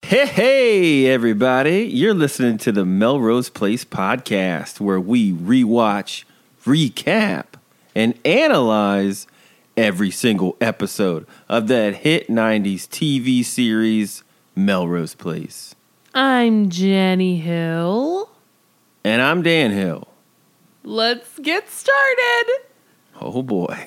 Hey, everybody. You're listening to the Melrose Place podcast, where we rewatch, recap, and analyze every single episode of that hit 90s TV series, Melrose Place. I'm Jenny Hill. And I'm Dan Hill. Let's get started. Oh, boy.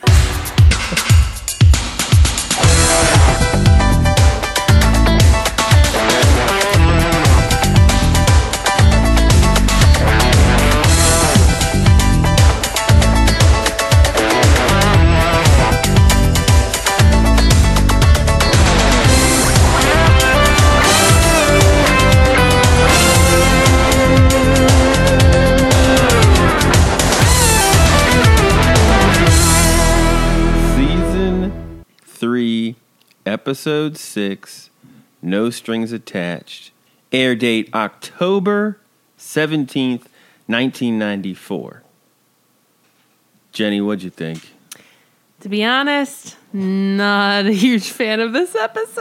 Episode 6, No Strings Attached. Air date October 17th, 1994. Jenny, what'd you think? To be honest, not a huge fan of this episode.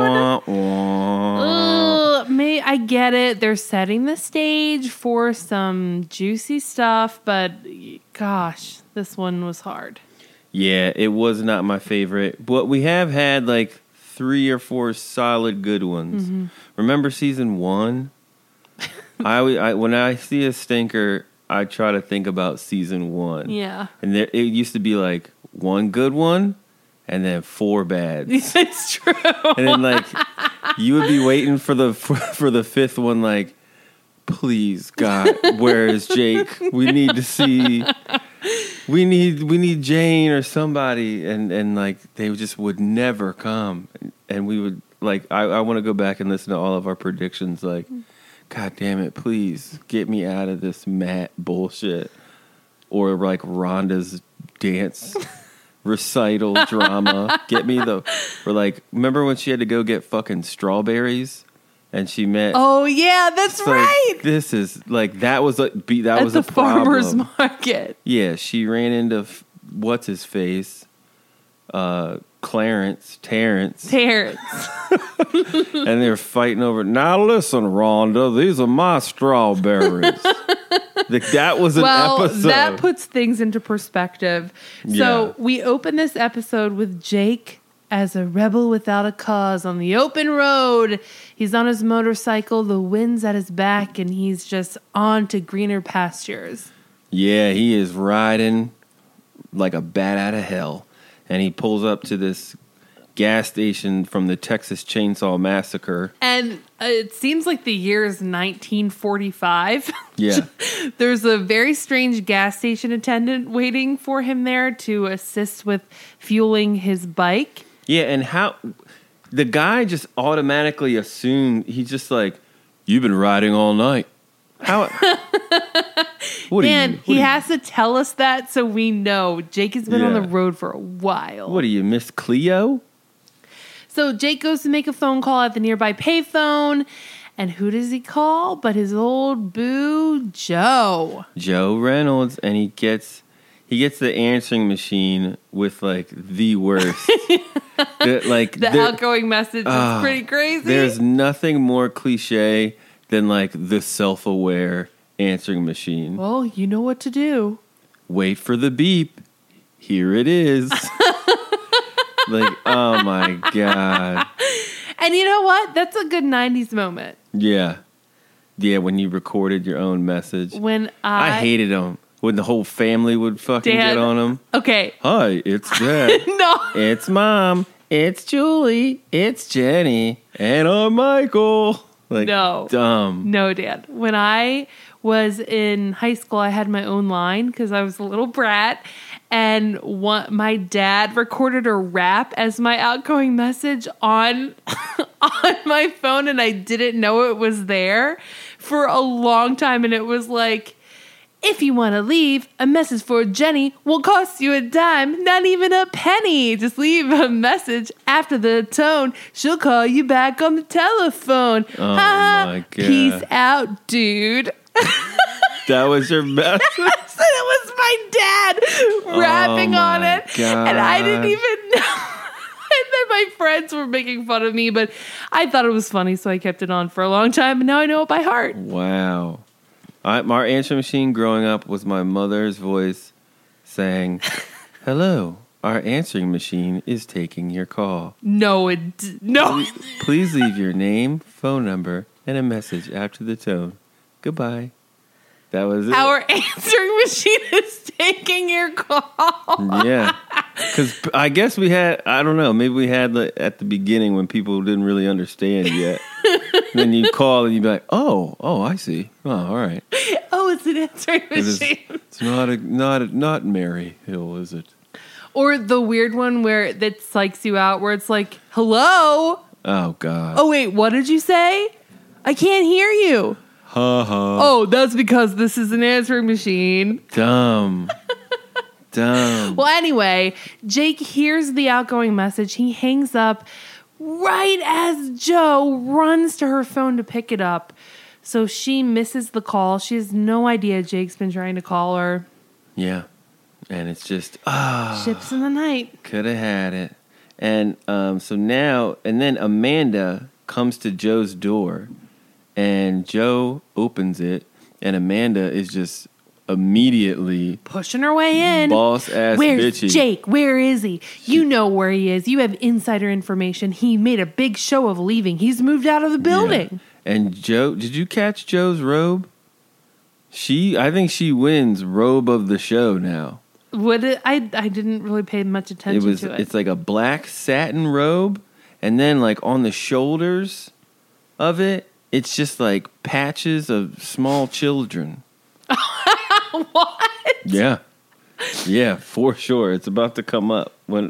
I get it. They're setting the stage for some juicy stuff, but gosh, this one was hard. Yeah, it was not my favorite, but we have had like 3 or 4 solid good ones. Mm-hmm. Remember season 1? I when I see a stinker, I try to think about season 1. Yeah, and it used to be like 1 good one, and then 4 bads. It's true. And then like you would be waiting for the 5th one, like, please God, where is Jake? We need to see. We need Jane or somebody, and like they just would never come, and we would like I want to go back and listen to all of our predictions. Like, God damn it, please get me out of this Matt bullshit, or like Rhonda's dance recital drama. Get me or like remember when she had to go get fucking strawberries. And she met. Oh yeah, that's right. This is like that was a At was a the farmer's problem. market. Yeah, she ran into what's his face, Terrence, and they're fighting over. Now listen, Rhonda, these are my strawberries. That was an episode. That puts things into perspective. So we open this episode with Jake as a rebel without a cause on the open road. He's on his motorcycle, the wind's at his back, and he's just on to greener pastures. Yeah, he is riding like a bat out of hell. And he pulls up to this gas station from the Texas Chainsaw Massacre. And it seems like the year is 1945. Yeah. There's a very strange gas station attendant waiting for him there to assist with fueling his bike. Yeah, and how the guy just automatically assumed, he's just like, you've been riding all night. How? He has to tell us that so we know Jake has been on the road for a while. What are you, Miss Cleo? So Jake goes to make a phone call at the nearby payphone, and who does he call but his old boo, Joe. Joe Reynolds, and he gets the answering machine with like the worst. The outgoing message is pretty crazy. There's nothing more cliche than like the self-aware answering machine. Well, you know what to do. Wait for the beep. Here it is. Like, oh my God. And you know what? That's a good 90s moment. Yeah. Yeah, when you recorded your own message. I hated them. When the whole family would fucking get on him. Okay. Hi, it's Dad. No. It's Mom. It's Julie. It's Jenny. And I'm Michael. Like, no. Dumb. No, Dad. When I was in high school, I had my own line because I was a little brat. And my dad recorded a rap as my outgoing message on my phone. And I didn't know it was there for a long time. And it was like, if you want to leave, a message for Jenny won't cost you a dime, not even a penny. Just leave a message after the tone. She'll call you back on the telephone. Oh, my God. Peace out, dude. That was your message? It was my dad rapping on it. God. And I didn't even know. And then my friends were making fun of me, but I thought it was funny, so I kept it on for a long time, and now I know it by heart. Wow. Our answering machine growing up was my mother's voice saying, "Hello, our answering machine is taking your call. No. Please leave your name, phone number, and a message after the tone. Goodbye." That was it. Our answering machine is taking your call. Yeah. Because I guess we had, I don't know, maybe we had at the beginning when people didn't really understand yet. Then you call and you'd be like, oh, I see. Oh, all right. Oh, it's an answering machine. It's not Mary Hill, is it? Or the weird one where that psychs you out, where it's like, hello? Oh, God. Oh, wait, what did you say? I can't hear you. Oh, that's because this is an answering machine. Dumb. Well, anyway, Jake hears the outgoing message. He hangs up right as Joe runs to her phone to pick it up. So she misses the call. She has no idea Jake's been trying to call her. Yeah. And it's just, ships in the night. Could have had it. And so now, and then Amanda comes to Joe's door. And Joe opens it, and Amanda is just immediately pushing her way in. Boss ass Where's bitchy. Jake? Where is he? You know where he is. You have insider information. He made a big show of leaving. He's moved out of the building. Yeah. And Joe, did you catch Joe's robe? I think she wins robe of the show now. I didn't really pay much attention to it. It's like a black satin robe, and then like on the shoulders of it, it's just like patches of small children. What? Yeah, for sure. It's about to come up when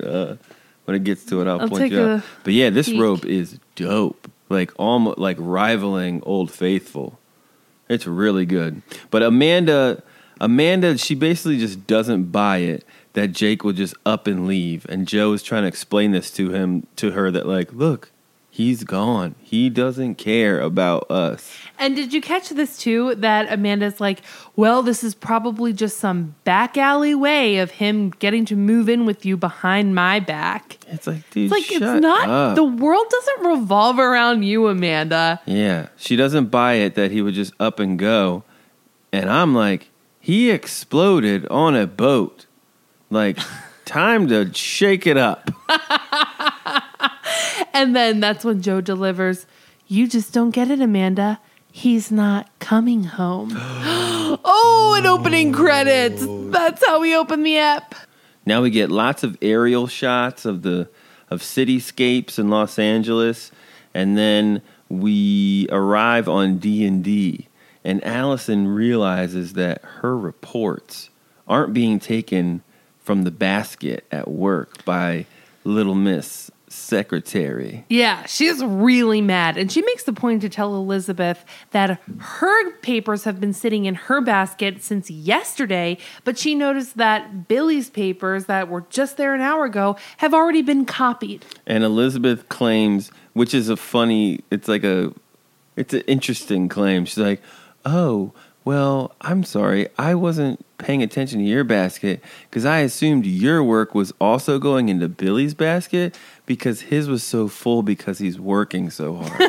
it gets to it. I'll point you out. But yeah, this robe is dope. Like almost like rivaling Old Faithful. It's really good. But Amanda, she basically just doesn't buy it that Jake will just up and leave. And Joe is trying to explain this to her that like, look. He's gone. He doesn't care about us. And did you catch this too? That Amanda's like, well, this is probably just some back alley way of him getting to move in with you behind my back. It's like, dude, it's not up. The world doesn't revolve around you, Amanda. Yeah. She doesn't buy it that he would just up and go. And I'm like, he exploded on a boat. Like, time to shake it up. And then that's when Joe delivers, you just don't get it, Amanda. He's not coming home. Oh, and opening credits. That's how we open the app. Now we get lots of aerial shots of cityscapes in Los Angeles. And then we arrive on D&D. And Allison realizes that her reports aren't being taken from the basket at work by Little Miss Secretary. Yeah, she's really mad. And she makes the point to tell Elizabeth that her papers have been sitting in her basket since yesterday, but she noticed that Billy's papers that were just there an hour ago have already been copied. And Elizabeth claims, which is it's an interesting claim. She's like, oh, well, I'm sorry. I wasn't paying attention to your basket because I assumed your work was also going into Billy's basket because his was so full because he's working so hard.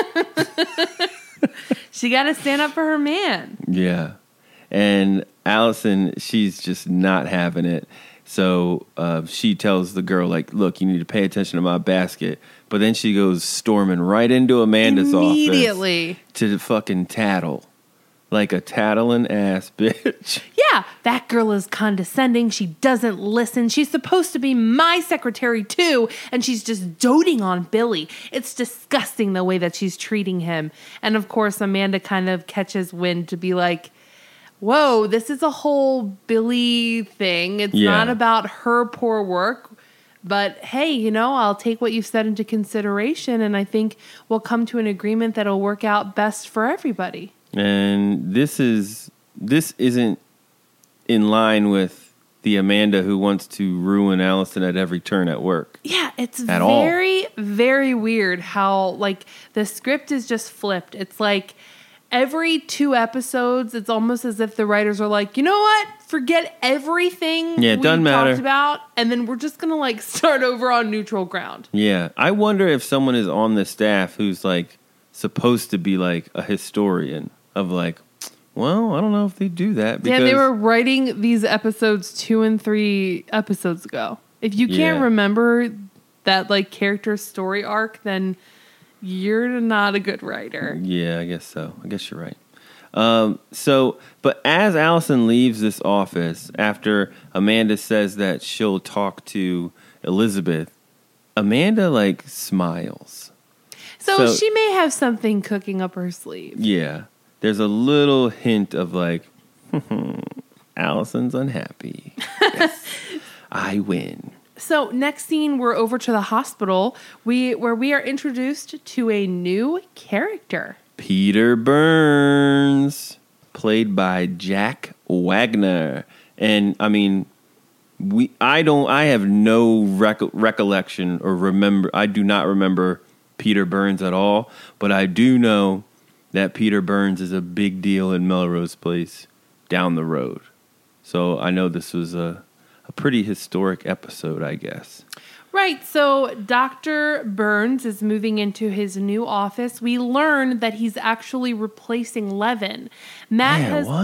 She got to stand up for her man. Yeah. And Allison, she's just not having it. So she tells the girl, like, look, you need to pay attention to my basket. But then she goes storming right into Amanda's office to fucking tattle. Like a tattling ass bitch. Yeah, that girl is condescending. She doesn't listen. She's supposed to be my secretary too, and she's just doting on Billy. It's disgusting the way that she's treating him. And of course, Amanda kind of catches wind to be like, whoa, this is a whole Billy thing. It's not about her poor work. But hey, I'll take what you've said into consideration, and I think we'll come to an agreement that'll work out best for everybody. And this isn't in line with the Amanda who wants to ruin Allison at every turn at work. Yeah, it's very, very weird how, like, the script is just flipped. It's like every 2 episodes, it's almost as if the writers are like, you know what? forget everything Yeah, it doesn't matter. talked about, and then we're just gonna like start over on neutral ground. Yeah, I wonder if someone is on the staff who's like supposed to be like a historian of like, well, I don't know if they do that. Because, Yeah, they were writing these episodes 2 and 3 episodes ago. If you can't remember that like character story arc, then you're not a good writer. Yeah, I guess so. I guess you're right. But as Allison leaves this office after Amanda says that she'll talk to Elizabeth, Amanda like smiles. So she may have something cooking up her sleeve. Yeah. There's a little hint of like, Allison's unhappy. Yes, I win. So next scene, we're over to the hospital where we are introduced to a new character. Peter Burns, played by Jack Wagner. And I mean, I have no recollection or I do not remember Peter Burns at all, but I do know that Peter Burns is a big deal in Melrose Place down the road. So I know this was a pretty historic episode, I guess. Right, so Dr. Burns is moving into his new office. We learn that he's actually replacing Levin. Matt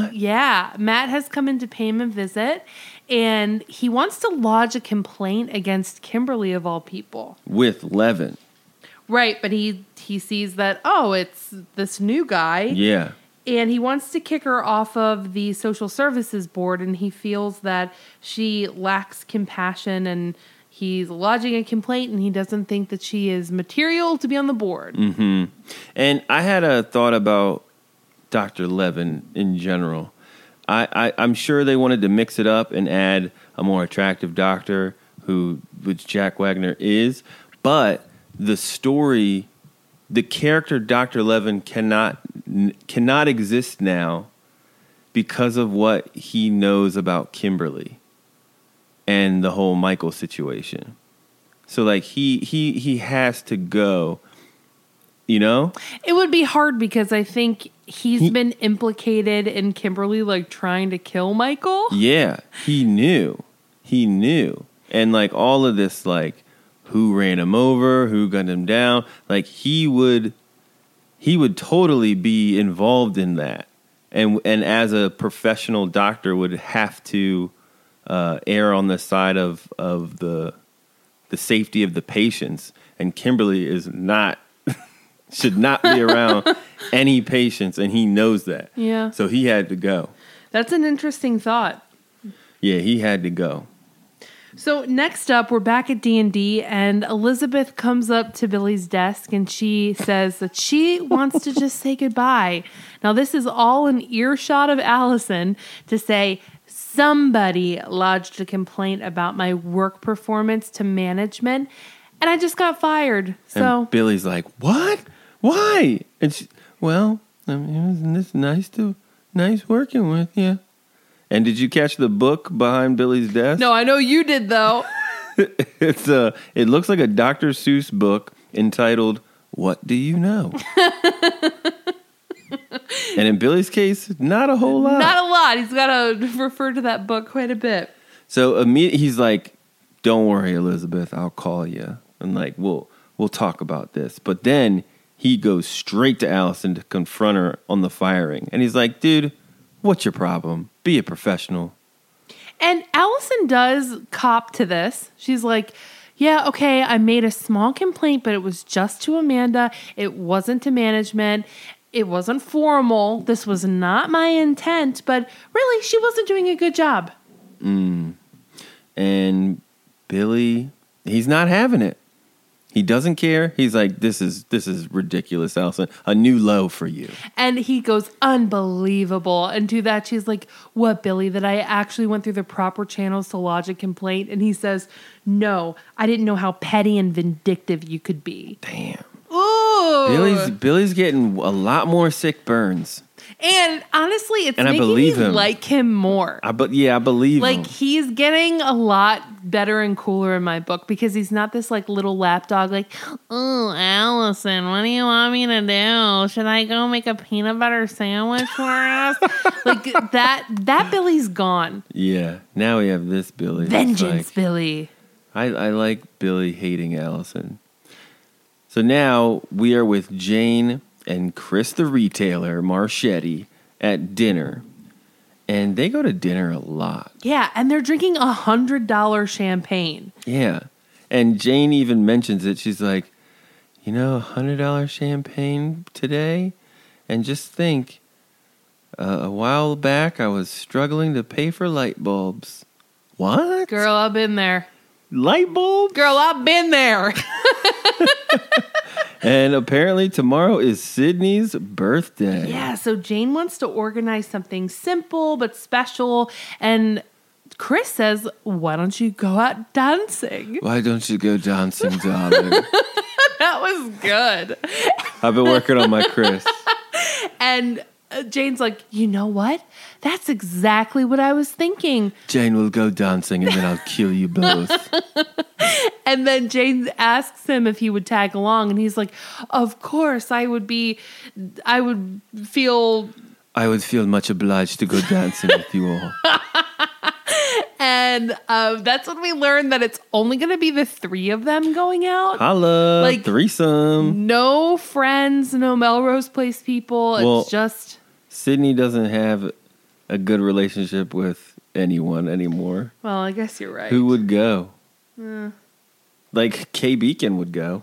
has come in to pay him a visit, and he wants to lodge a complaint against Kimberly of all people. With Levin. Right, but he sees that, it's this new guy. Yeah. And he wants to kick her off of the social services board, and he feels that she lacks compassion, and he's lodging a complaint, and he doesn't think that she is material to be on the board. Mm-hmm. And I had a thought about Dr. Levin in general. I'm sure they wanted to mix it up and add a more attractive doctor, which Jack Wagner is, but the story, the character Dr. Levin cannot exist now because of what he knows about Kimberly and the whole Michael situation. So like he has to go, you know? It would be hard because I think he's been implicated in Kimberly like trying to kill Michael. Yeah, he knew. And like all of this, like who ran him over, who gunned him down, like he would totally be involved in that. And as a professional doctor would have to err on the side of the safety of the patients. And Kimberly should not be around any patients, and he knows that. Yeah. So he had to go. That's an interesting thought. Yeah, he had to go. So next up, we're back at D&D, and Elizabeth comes up to Billy's desk, and she says that she wants to just say goodbye. Now, this is all an earshot of Allison to say, somebody lodged a complaint about my work performance to management, and I just got fired. So and Billy's like, what? Why? And she, well, I mean, it's nice working with you. And did you catch the book behind Billy's desk? No, I know you did though. It looks like a Dr. Seuss book entitled "What Do You Know?" And in Billy's case, not a whole lot. Not a lot. He's got to refer to that book quite a bit. So immediately he's like, "Don't worry, Elizabeth. I'll call you, and like we'll talk about this." But then he goes straight to Allison to confront her on the firing, and he's like, "Dude, what's your problem? Be a professional." And Allison does cop to this. She's like, yeah, okay, I made a small complaint, but it was just to Amanda. It wasn't to management. It wasn't formal. This was not my intent, but really, she wasn't doing a good job. And Billy, he's not having it. He doesn't care. He's like, this is ridiculous, Allison. A new low for you. And he goes, unbelievable. And to that, she's like, what, Billy, that I actually went through the proper channels to lodge a complaint? And he says, no, I didn't know how petty and vindictive you could be. Damn. Ooh. Billy's getting a lot more sick burns. And honestly, it's And I making believe me him. like him more. I believe Like him. he's getting a lot better and cooler in my book because he's not this like little lapdog like, oh, Allison, what do you want me to do? Should I go make a peanut butter sandwich for us? Like that Billy's gone. Yeah. Now we have this Billy. that's Vengeance, like- Billy. I like Billy hating Allison. So now we are with Jane and Chris the retailer, Marchetti, at dinner. And they go to dinner a lot. Yeah, and they're drinking $100 champagne. Yeah. And Jane even mentions it. She's like, $100 champagne today? And just think, a while back I was struggling to pay for light bulbs. What? Girl, I've been there. Light bulbs? Girl, I've been there. And apparently tomorrow is Sydney's birthday. Yeah, so Jane wants to organize something simple but special. And Chris says, why don't you go out dancing? Why don't you go dancing, darling? That was good. I've been working on my Chris. And Jane's like, you know what? That's exactly what I was thinking. Jane will go dancing and then I'll kill you both. And then Jane asks him if he would tag along. And he's like, of course, I would feel... I would feel much obliged to go dancing with you all. And that's when we learned that it's only going to be the three of them going out. Holla, Like- threesome. No friends, no Melrose Place people. Well- It's just... Sydney doesn't have a good relationship with anyone anymore. Well, I guess you're right. Who would go? Like Kay Beacon would go.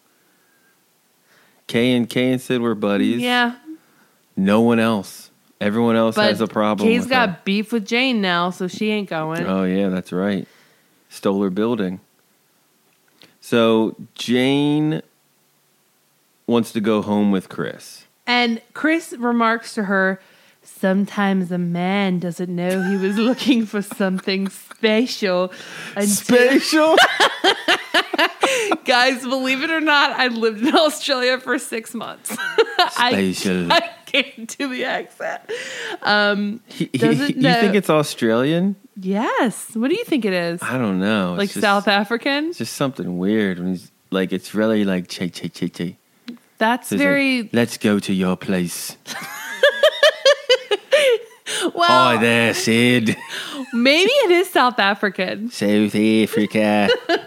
Kay and Sid were buddies. Yeah. No one else. Everyone else But has a problem Kay's with got her. beef with Jane now, so she ain't going. Oh yeah, that's right. Stole her building. So Jane wants to go home with Chris. And Chris remarks to her, sometimes a man doesn't know he was looking for something special. Spatial? Guys, believe it or not, I lived in Australia for 6 months. Spatial. I can't do the accent. You think it's Australian? Yes. What do you think it is? I don't know. It's Like just- South African? It's just something weird when he's like, it's really like che. That's So he's very... like, let's go to your place. well, Oh, there, Sid. maybe it is South African. South Africa.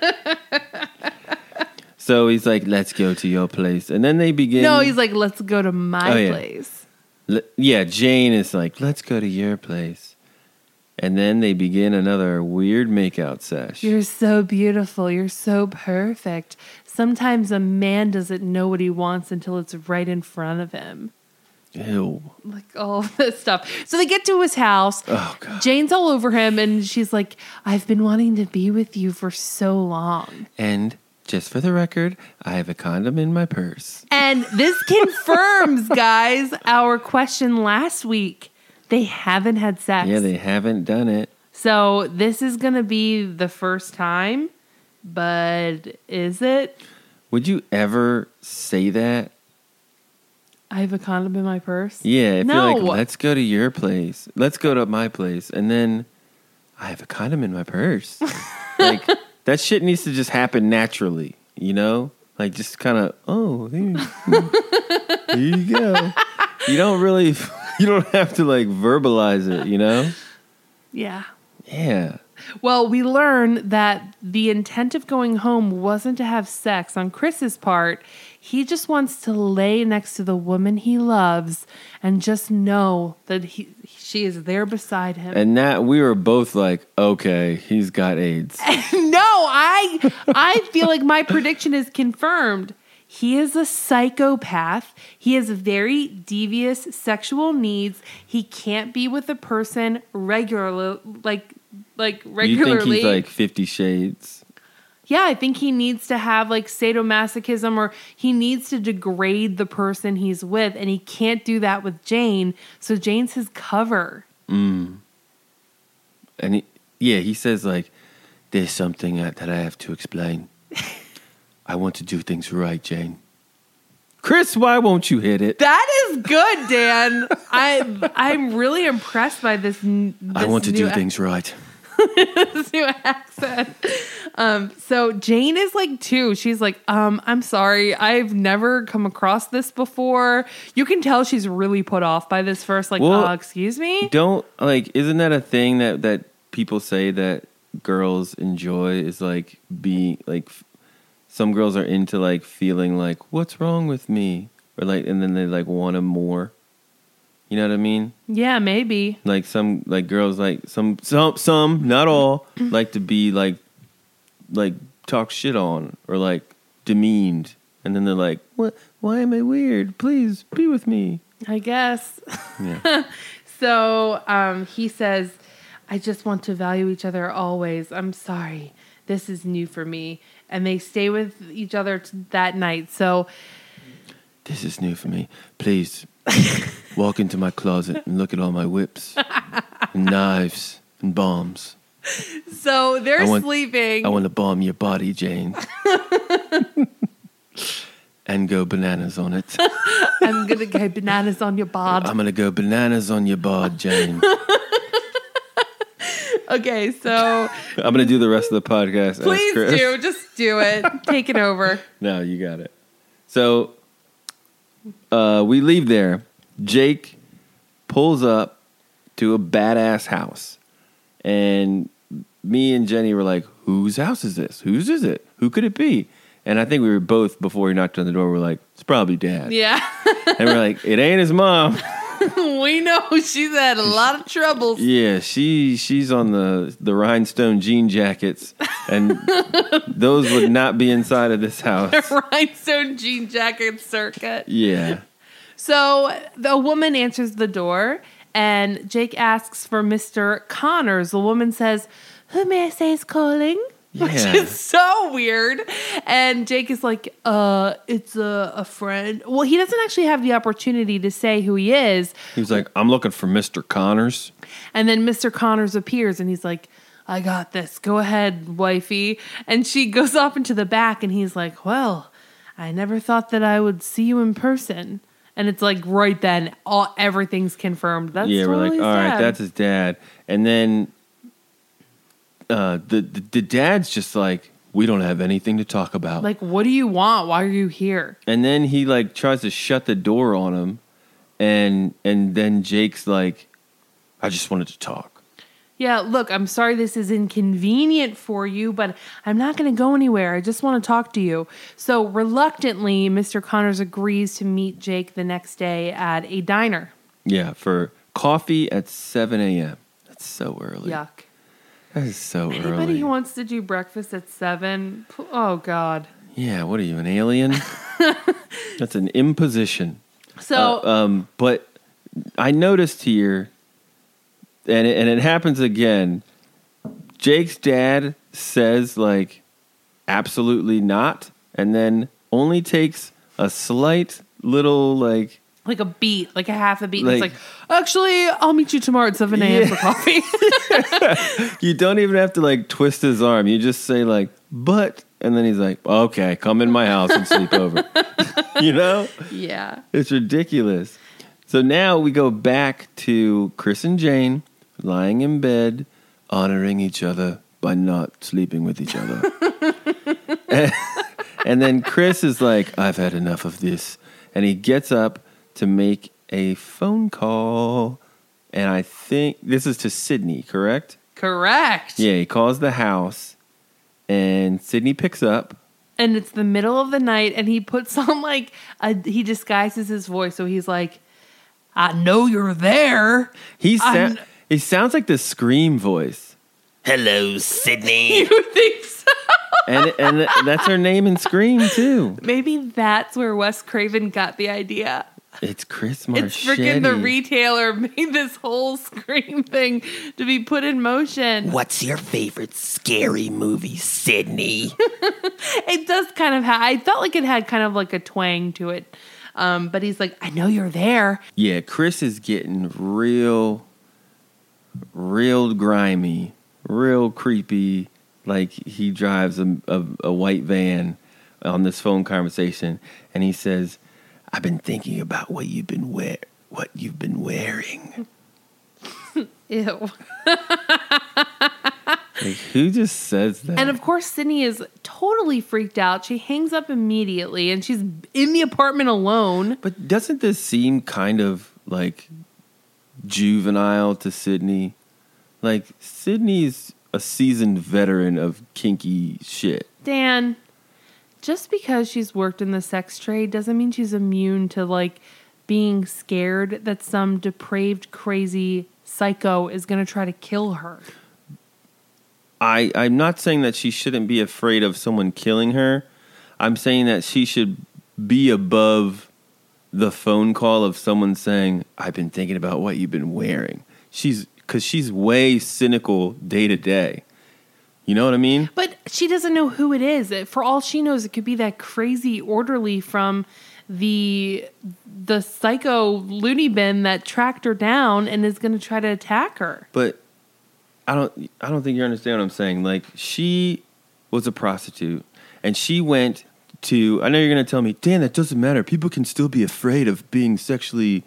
So he's like, let's go to your place. And then they begin. No, he's like, let's go to my Oh, yeah. place. Yeah, Jane is like, let's go to your place. And then they begin another weird makeout sesh. You're so beautiful. You're so perfect. Sometimes a man doesn't know what he wants until it's right in front of him. Ew. Like all of this stuff. So they get to his house. Oh, God. Jane's all over him, and she's like, I've been wanting to be with you for so long. And just for the record, I have a condom in my purse. And this confirms, guys, our question last week. They haven't had sex. Yeah, they haven't done it. So this is going to be the first time, but is it? Would you ever say that? I have a condom in my purse? Yeah, if No. you're like, let's go to your place. Let's go to my place. And then I have a condom in my purse. Like, that shit needs to just happen naturally, you know? Like, just kind of, oh, here you go. You don't really, you don't have to, like, verbalize it, you know? Yeah. Yeah. Well, we learn that the intent of going home wasn't to have sex on Chris's part. He just wants to lay next to the woman he loves and just know that she is there beside him. And that we were both like, okay, he's got AIDS. No, I feel like my prediction is confirmed. He is a psychopath. He has very devious sexual needs. He can't be with a person regularly, like regularly. You think he's like 50 Shades? Yeah, I think he needs to have like sadomasochism, or he needs to degrade the person he's with, and he can't do that with Jane. So Jane's his cover. And he says like, there's something that I have to explain. I want to do things right, Jane. Chris, why won't you hit it? That is good, Dan. I'm really impressed by this. I want to do things right. This new accent. So Jane is like 2. She's like, I'm sorry. I've never come across this before. You can tell she's really put off by this first, like, excuse me? Isn't that a thing that people say that girls enjoy is like being like, some girls are into like feeling like, what's wrong with me? Or like, and then they like want them more. You know what I mean? Yeah, maybe. Like some like girls like some not all like to be like talk shit on or like demeaned, and then they're like, what? Why am I weird? Please be with me. I guess. Yeah. So he says, I just want to value each other always. I'm sorry. This is new for me. And they stay with each other that night. So this is new for me. Please walk into my closet and look at all my whips and knives and bombs. So they're sleeping. I want to bomb your body, Jane. And go bananas on it. I'm going to go bananas on your bod. I'm going to go bananas on your bod, Jane. Okay, so I'm going to do the rest of the podcast. Please do. Just do it. Take it over. No, you got it. So we leave there. Jake pulls up to a badass house. And me and Jenny were like, whose house is this? Whose is it? Who could it be? And I think we were both, before he knocked on the door, we're like, it's probably Dad. Yeah. And we're like, it ain't his mom. We know she's had a lot of troubles. Yeah, she's on the rhinestone jean jackets, and those would not be inside of this house. The rhinestone jean jacket circuit. Yeah. So the woman answers the door, and Jake asks for Mr. Connors. The woman says, who may I say is calling? Yeah. Which is so weird. And Jake is like, it's a friend. Well, he doesn't actually have the opportunity to say who he is. He's like, I'm looking for Mr. Connors. And then Mr. Connors appears and he's like, I got this. Go ahead, wifey. And she goes off into the back and he's like, well, I never thought that I would see you in person. And it's like right then, everything's confirmed. That's yeah, totally we're like, all right, that's his dad. And then the dad's just like, we don't have anything to talk about. Like, what do you want? Why are you here? And then he like tries to shut the door on him, and then Jake's like, I just wanted to talk. Yeah, look, I'm sorry this is inconvenient for you, but I'm not going to go anywhere. I just want to talk to you. So reluctantly, Mr. Connors agrees to meet Jake the next day at a diner. Yeah, for coffee at 7 a.m. That's so early. Yuck. That is so early. Anybody who wants to do breakfast at 7? Oh, God. Yeah, what are you, an alien? That's an imposition. So, but I noticed here, and it happens again, Jake's dad says, like, absolutely not, and then only takes a slight little, like a beat, like a half a beat. It's like, actually, I'll meet you tomorrow at 7 a.m. for coffee. You don't even have to, like, twist his arm. You just say, like, but, and then he's like, okay, come in my house and sleep over. You know? Yeah. It's ridiculous. So now we go back to Chris and Jane lying in bed, honoring each other by not sleeping with each other. And then Chris is like, I've had enough of this. And he gets up to make a phone call. And I think this is to Sydney, correct? Correct. Yeah, he calls the house and Sydney picks up. And it's the middle of the night and he puts on he disguises his voice. So he's like, I know you're there. He sounds like the Scream voice. Hello, Sydney. You think so? And that's her name in Scream, too. Maybe that's where Wes Craven got the idea. It's Chris Marchetti. It's freaking the retailer made this whole Scream thing to be put in motion. What's your favorite scary movie, Sydney? It does kind of I felt like it had kind of like a twang to it. But he's like, I know you're there. Yeah, Chris is getting real grimy, real creepy. Like he drives a white van on this phone conversation. And he says, I've been thinking about what you've been wearing. Ew. Like, who just says that? And of course, Sydney is totally freaked out. She hangs up immediately, and she's in the apartment alone. But doesn't this seem kind of like juvenile to Sydney? Like, Sydney's a seasoned veteran of kinky shit. Dan, just because she's worked in the sex trade doesn't mean she's immune to, like, being scared that some depraved, crazy psycho is going to try to kill her. I'm not saying that she shouldn't be afraid of someone killing her. I'm saying that she should be above the phone call of someone saying, I've been thinking about what you've been wearing. Because she's way cynical day to day. You know what I mean? But she doesn't know who it is. For all she knows, it could be that crazy orderly from the psycho loony bin that tracked her down and is going to try to attack her. But I don't think you understand what I'm saying. Like, she was a prostitute, and she went to. I know you're going to tell me, Dan, that doesn't matter. People can still be afraid of being sexually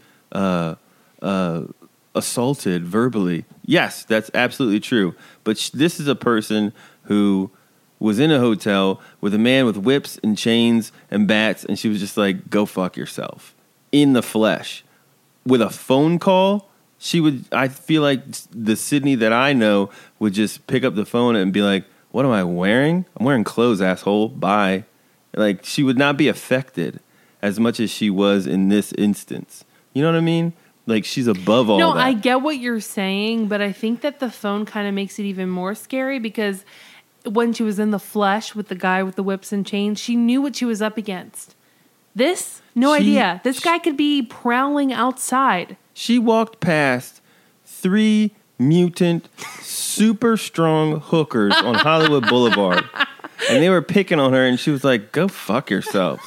assaulted verbally. Yes, that's absolutely true. But this is a person who was in a hotel with a man with whips and chains and bats, and she was just like, "Go fuck yourself," in the flesh, with a phone call. She would, I feel like the Sydney that I know would just pick up the phone and be like, what am I wearing? I'm wearing clothes, asshole. Bye. Like, she would not be affected as much as she was in this instance. You know what I mean? Like, she's above all that. No, I get what you're saying, but I think that the phone kind of makes it even more scary because when she was in the flesh with the guy with the whips and chains, she knew what she was up against. This, no idea. This guy could be prowling outside. She walked past 3 mutant, super strong hookers on Hollywood Boulevard, and they were picking on her, and she was like, "Go fuck yourselves."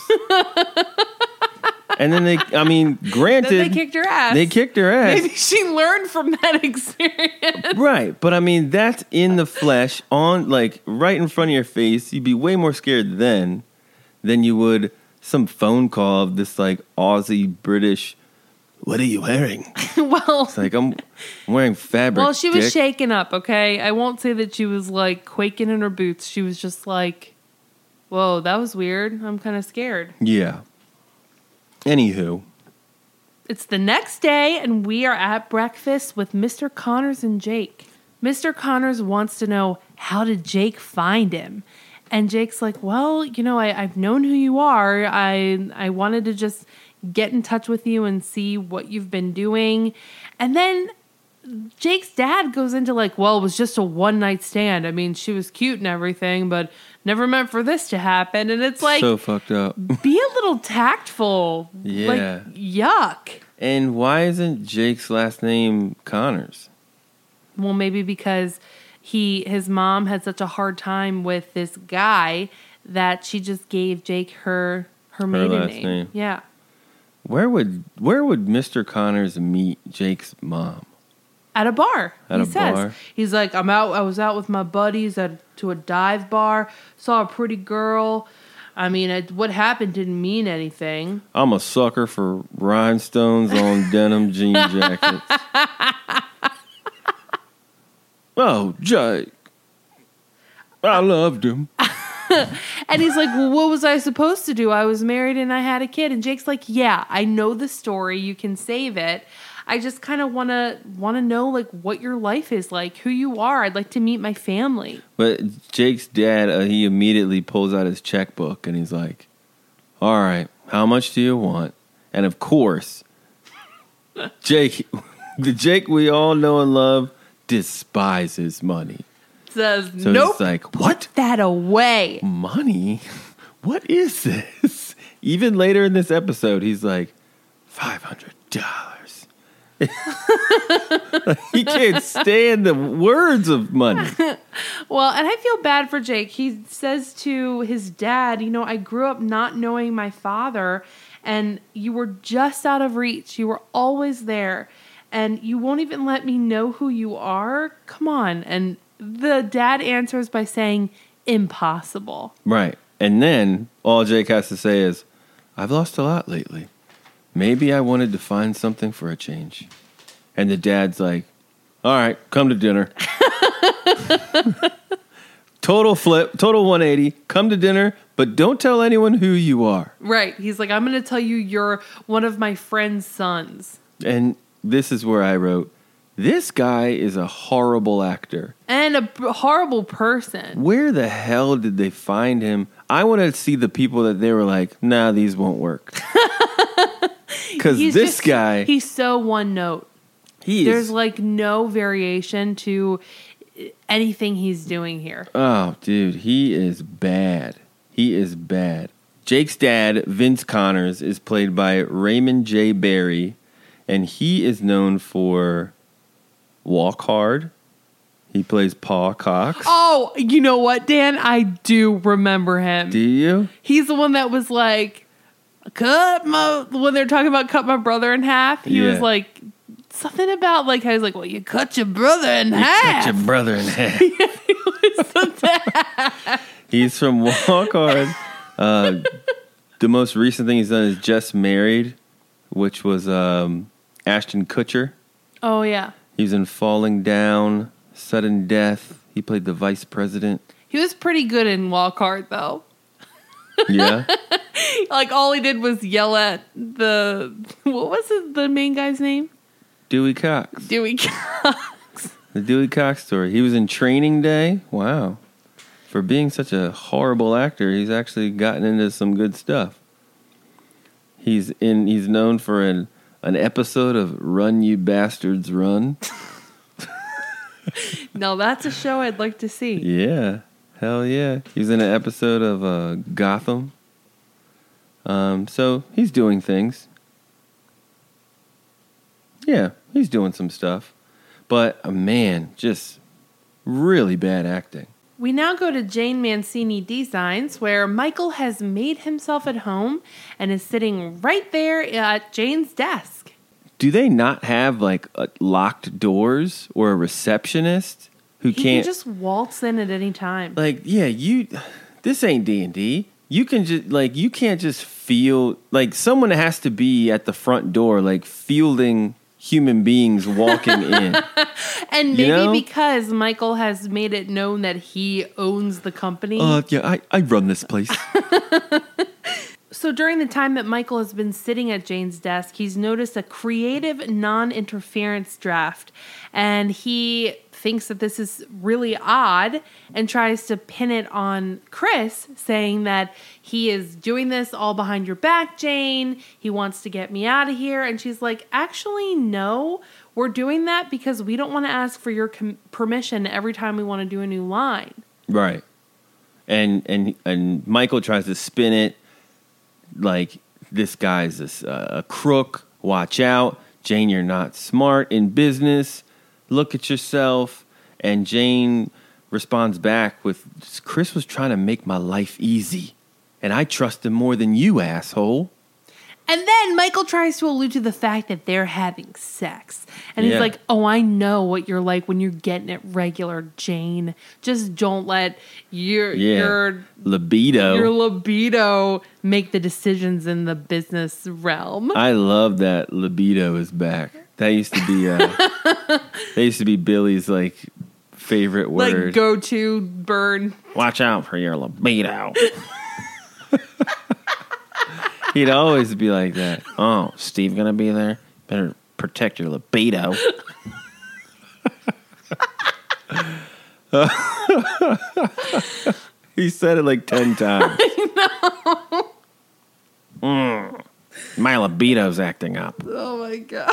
And then granted, then they kicked her ass. They kicked her ass. Maybe she learned from that experience, right? But I mean, that's in the flesh, on like right in front of your face. You'd be way more scared then than you would some phone call of this like Aussie British. What are you wearing? Well, it's like I'm wearing fabric. Well, she was shaken up, okay? I won't say that she was like quaking in her boots. She was just like, whoa, that was weird. I'm kind of scared. Yeah. Anywho. It's the next day, and we are at breakfast with Mr. Connors and Jake. Mr. Connors wants to know, how did Jake find him? And Jake's like, well, you know, I've known who you are. I wanted to just get in touch with you and see what you've been doing. And then Jake's dad goes into like, well, it was just a one-night stand. I mean, she was cute and everything, but never meant for this to happen. And it's like, so fucked up. Be a little tactful. Yeah. Like, yuck. And why isn't Jake's last name Connors? Well, maybe because his mom had such a hard time with this guy that she just gave Jake her maiden name. Yeah. Where would Mr. Connors meet Jake's mom? At a bar. At he a says. bar. He's like, I was out with my buddies to a dive bar, saw a pretty girl. I mean, what happened didn't mean anything. I'm a sucker for rhinestones on denim jean jackets. Oh, Jake. I loved him. And he's like, well, what was I supposed to do? I was married and I had a kid. And Jake's like, yeah, I know the story. You can save it. I just kind of want to know like what your life is like, who you are. I'd like to meet my family. But Jake's dad, he immediately pulls out his checkbook and he's like, all right, how much do you want? And of course, Jake, the Jake we all know and love, despises money. Says, so nope, he's like, what? Put that away. Money? What is this? Even later in this episode, he's like, $500. He can't stand the words of money. Well, and I feel bad for Jake. He says to his dad, you know, I grew up not knowing my father, and you were just out of reach. You were always there, and you won't even let me know who you are? Come on. And the dad answers by saying, impossible. Right. And then all Jake has to say is, I've lost a lot lately. Maybe I wanted to find something for a change. And the dad's like, all right, come to dinner. Total flip, total 180. Come to dinner, but don't tell anyone who you are. Right. He's like, I'm going to tell you you're one of my friend's sons. And this is where I wrote, this guy is a horrible actor. And a horrible person. Where the hell did they find him? I want to see the people that they were like, nah, these won't work. Because this guy... He's so one note. There's like no variation to anything he's doing here. Oh, dude, he is bad. He is bad. Jake's dad, Vince Connors, is played by Raymond J. Barry, and he is known for Walk Hard. He plays Pa Cox. Oh, you know what, Dan? I do remember him. Do you? He's the one that was like, when they're talking about cut my brother in half, he was like, something about like how he's like, well, you cut your brother in half. Cut your brother in half. He was the He's from Walk Hard. The most recent thing he's done is Just Married, which was Ashton Kutcher. Oh, yeah. He was in Falling Down, Sudden Death. He played the vice president. He was pretty good in Walk Hard, though. Yeah. Like, all he did was yell at what was the main guy's name? Dewey Cox. Dewey Cox. The Dewey Cox story. He was in Training Day. Wow. For being such a horrible actor, he's actually gotten into some good stuff. He's known for an episode of Run You Bastards Run. Now that's a show I'd like to see. Yeah. Hell yeah. He was in an episode of Gotham. So he's doing things. Yeah, he's doing some stuff. But, man, just really bad acting. We now go to Jane Mancini Designs, where Michael has made himself at home and is sitting right there at Jane's desk. Do they not have, like, locked doors or a receptionist who He can't... can just waltz in at any time. Like, yeah, this ain't D&D. You can just, like, you can't just feel... Like, someone has to be at the front door, like, fielding human beings walking in. And maybe because Michael has made it known that he owns the company. Yeah, I run this place. So during the time that Michael has been sitting at Jane's desk, he's noticed a creative non-interference draft. And he thinks that this is really odd and tries to pin it on Chris, saying that he is doing this all behind your back, Jane. He wants to get me out of here. And she's like, actually, no, we're doing that because we don't want to ask for your permission every time we want to do a new line. Right. And Michael tries to spin it like this guy's a crook. Watch out. Jane, you're not smart in business. Look at yourself. And Jane responds back with, Chris was trying to make my life easy. And I trust him more than you, asshole. And then Michael tries to allude to the fact that they're having sex. And he's like, oh, I know what you're like when you're getting it regular, Jane. Just don't let your libido make the decisions in the business realm. I love that libido is back. That used to be Billy's like favorite word. Like go-to burn. Watch out for your libido. He'd always be like that. Oh, Steve gonna be there? Better protect your libido. He said it like 10 times. I know. My libido's acting up. Oh my God.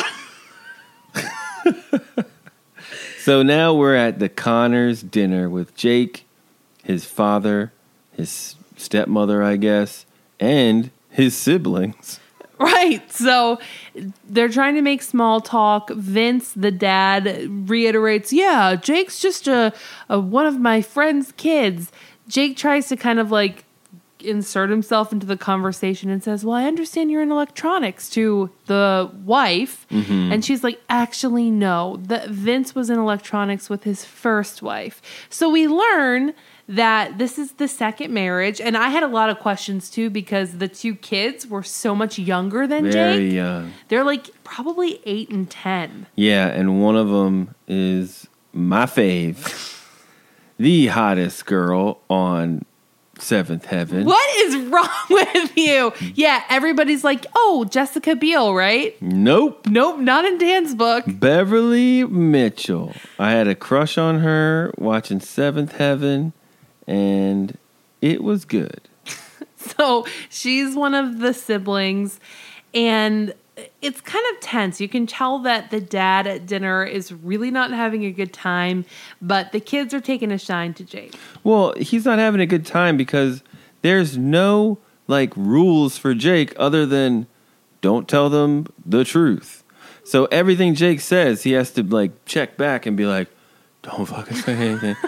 So now we're at the Connors dinner with Jake, his father, his stepmother, I guess, and his siblings. Right. So they're trying to make small talk. Vince, the dad, reiterates, yeah, Jake's just a one of my friend's kids. Jake tries to kind of like insert himself into the conversation and says, well, I understand you're in electronics to the wife. Mm-hmm. And she's like, actually, no. Vince was in electronics with his first wife. So we learn that this is the second marriage. And I had a lot of questions too because the two kids were so much younger than Very Jake. young. They're like probably 8 and 10. Yeah, and one of them is my fave, the hottest girl on Seventh Heaven. What is wrong with you? Yeah, everybody's like, oh, Jessica Biel, right? Nope. Nope, not in Dan's book. Beverly Mitchell. I had a crush on her watching Seventh Heaven, and it was good. So she's one of the siblings, and it's kind of tense. You can tell that the dad at dinner is really not having a good time, but the kids are taking a shine to Jake. Well, he's not having a good time because there's no rules for Jake other than don't tell them the truth. So everything Jake says, he has to check back and be like, don't fucking say anything.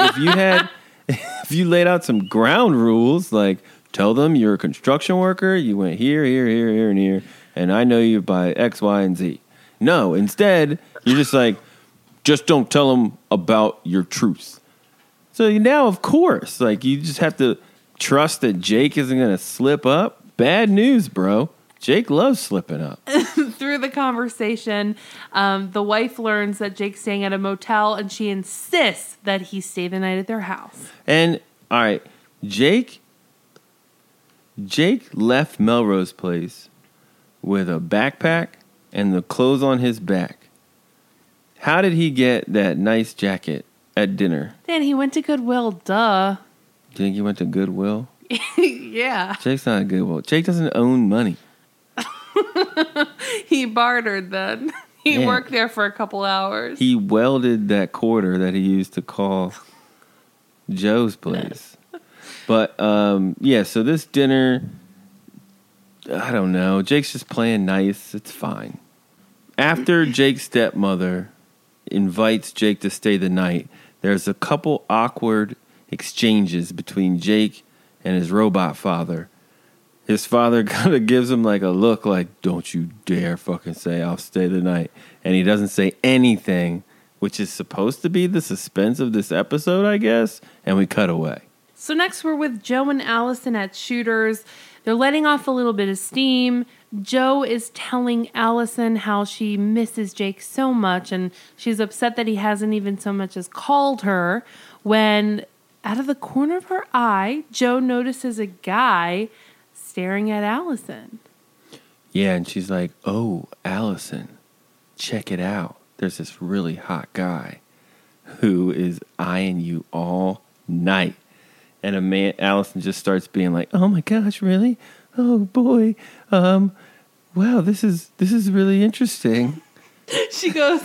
If you laid out some ground rules, tell them you're a construction worker, you went here, and here, and I know you by X, Y, and Z. No, instead, you're just don't tell them about your truth. So now, of course, you just have to trust that Jake isn't going to slip up. Bad news, bro. Jake loves slipping up. Through the conversation, the wife learns that Jake's staying at a motel, and she insists that he stay the night at their house. And, all right, Jake left Melrose Place with a backpack and the clothes on his back. How did he get that nice jacket at dinner? Dan, he went to Goodwill, duh. Do you think he went to Goodwill? Yeah. Jake's not at Goodwill. Jake doesn't own money. He bartered then. He worked there for a couple hours. He welded that quarter that he used to call Joe's place. But, so this dinner, I don't know. Jake's just playing nice. It's fine. After Jake's stepmother invites Jake to stay the night, there's a couple awkward exchanges between Jake and his robot father. His father kind of gives him a look don't you dare fucking say I'll stay the night. And he doesn't say anything, which is supposed to be the suspense of this episode, I guess. And we cut away. So next we're with Joe and Allison at Shooters. They're letting off a little bit of steam. Joe is telling Allison how she misses Jake so much, and she's upset that he hasn't even so much as called her, when out of the corner of her eye, Joe notices a guy staring at Allison. Yeah, and she's like, oh, Allison, check it out. There's this really hot guy who is eyeing you all night. And Allison just starts being like, oh my gosh, really? Oh boy. Wow, this is really interesting. She goes,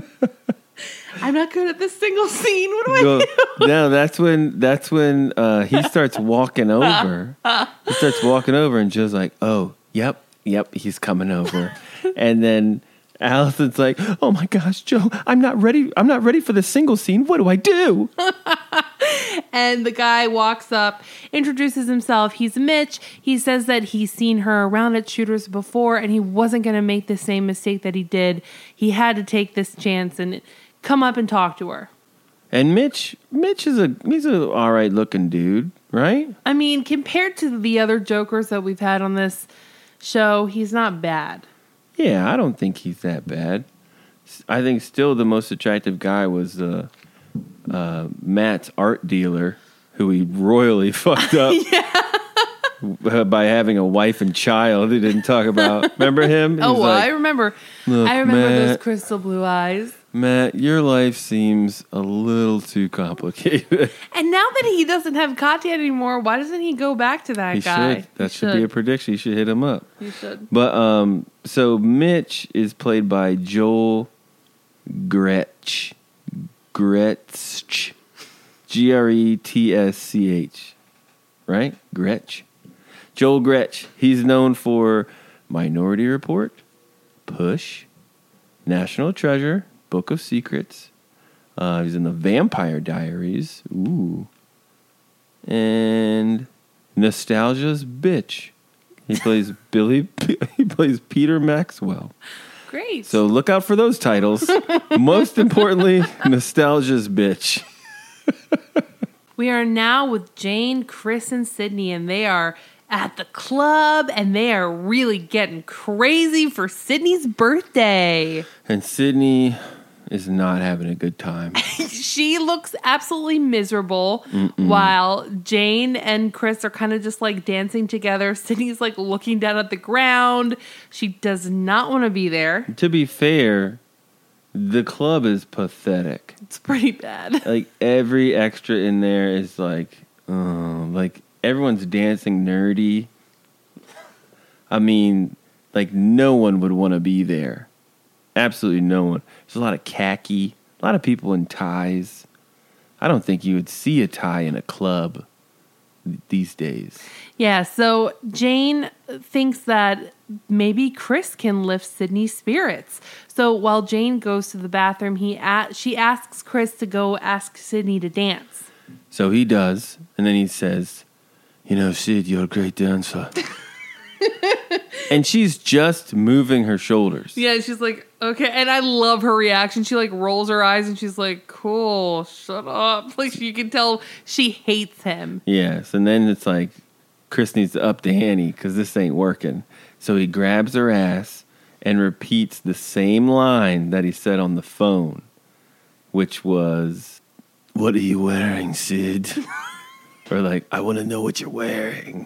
I'm not good at this single scene. What do I do? No, that's when he starts walking over. He starts walking over, and Joe's like, oh, yep, he's coming over. And then Allison's like, oh my gosh, Joe, I'm not ready for the single scene. What do I do? And the guy walks up, introduces himself. He's Mitch. He says that he's seen her around at Shooters before, and he wasn't going to make the same mistake that he did. He had to take this chance and come up and talk to her. And Mitch is he's a all right looking dude, right? I mean, compared to the other Jokers that we've had on this show, he's not bad. Yeah, I don't think he's that bad. I think still the most attractive guy was Matt's art dealer, who he royally fucked up by having a wife and child. He didn't talk about. Remember him? I remember. I remember Matt, those crystal blue eyes. Matt, your life seems a little too complicated. And now that he doesn't have Katya anymore, why doesn't he go back to that guy? Should. That should be a prediction. You should hit him up. You should. But so Mitch is played by Joel Gretsch. Gretsch. Gretsch. Right? Gretsch. Joel Gretsch. He's known for Minority Report, Push, National Treasure, Book of Secrets. He's in the Vampire Diaries. Ooh. And Nostalgia's Bitch. He plays he plays Peter Maxwell. Great. So look out for those titles. Most importantly, Nostalgia's Bitch. We are now with Jane, Chris, and Sydney, and they are at the club, and they are really getting crazy for Sydney's birthday. And Sydney is not having a good time. She looks absolutely miserable, while Jane and Chris are kind of just like dancing together. Sydney's like looking down at the ground. She does not want to be there. To be fair, the club is pathetic. It's pretty bad. Like every extra in there is like everyone's dancing nerdy. I mean, like no one would want to be there. Absolutely no one. There's a lot of khaki, a lot of people in ties. I don't think you would see a tie in a club these days. Yeah, so Jane thinks that maybe Chris can lift Sydney's spirits. So while Jane goes to the bathroom, she asks Chris to go ask Sydney to dance. So he does, and then he says, "You know, Sid, you're a great dancer." And she's just moving her shoulders. Yeah, she's like, okay. And I love her reaction. She like rolls her eyes and she's like, cool, shut up. Like you can tell she hates him. Yes, and then it's like Chris needs to up the ante because this ain't working. So he grabs her ass and repeats the same line that he said on the phone, which was, "What are you wearing, Sid?" Or like, "I want to know what you're wearing."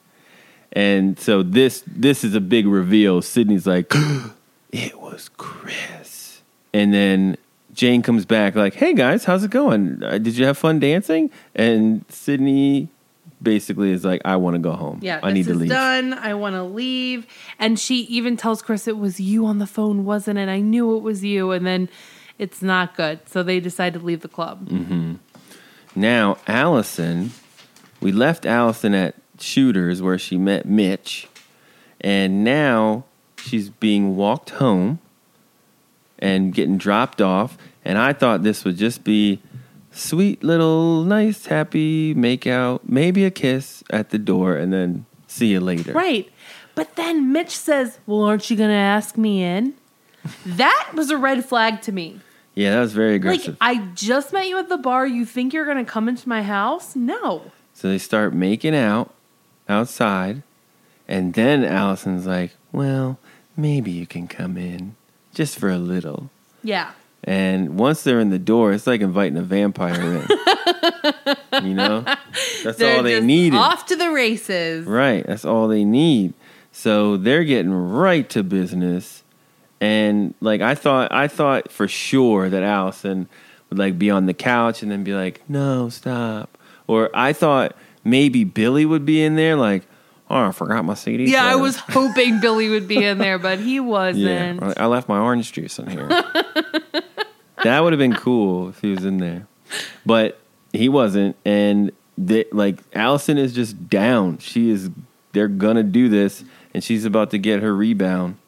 And so this is a big reveal. Sydney's like, "It was Chris." And then Jane comes back like, "Hey guys, how's it going? Did you have fun dancing?" And Sydney basically is like, "I want to go home. Yeah, I need to leave. Done. I want to leave." And she even tells Chris, "It was you on the phone, wasn't it? I knew it was you." And then it's not good. So they decide to leave the club. Mm-hmm. Now, Allison, we left Allison at Shooters where she met Mitch, and now she's being walked home and getting dropped off, and I thought this would just be sweet little nice happy make out, maybe a kiss at the door, and then see you later. Right. But then Mitch says, "Well, aren't you going to ask me in?" That was a red flag to me. Yeah, that was very aggressive. Like, I just met you at the bar. You think you're going to come into my house? No. So they start making out outside, and then Allison's like, "Well, maybe you can come in just for a little." Yeah. And once they're in the door, it's like inviting a vampire in. You know? That's They're all they just needed. off to the races. Right. That's all they need. So they're getting right to business. And like I thought for sure that Allison would like be on the couch and then be like, "No, stop." Or I thought maybe Billy would be in there like, "Oh, I forgot my CD Yeah, player." I was hoping Billy would be in there, but he wasn't. Yeah, or like, "I left my orange juice in here." That would have been cool if he was in there. But he wasn't. And like Allison is just down. They're going to do this. And she's about to get her rebound.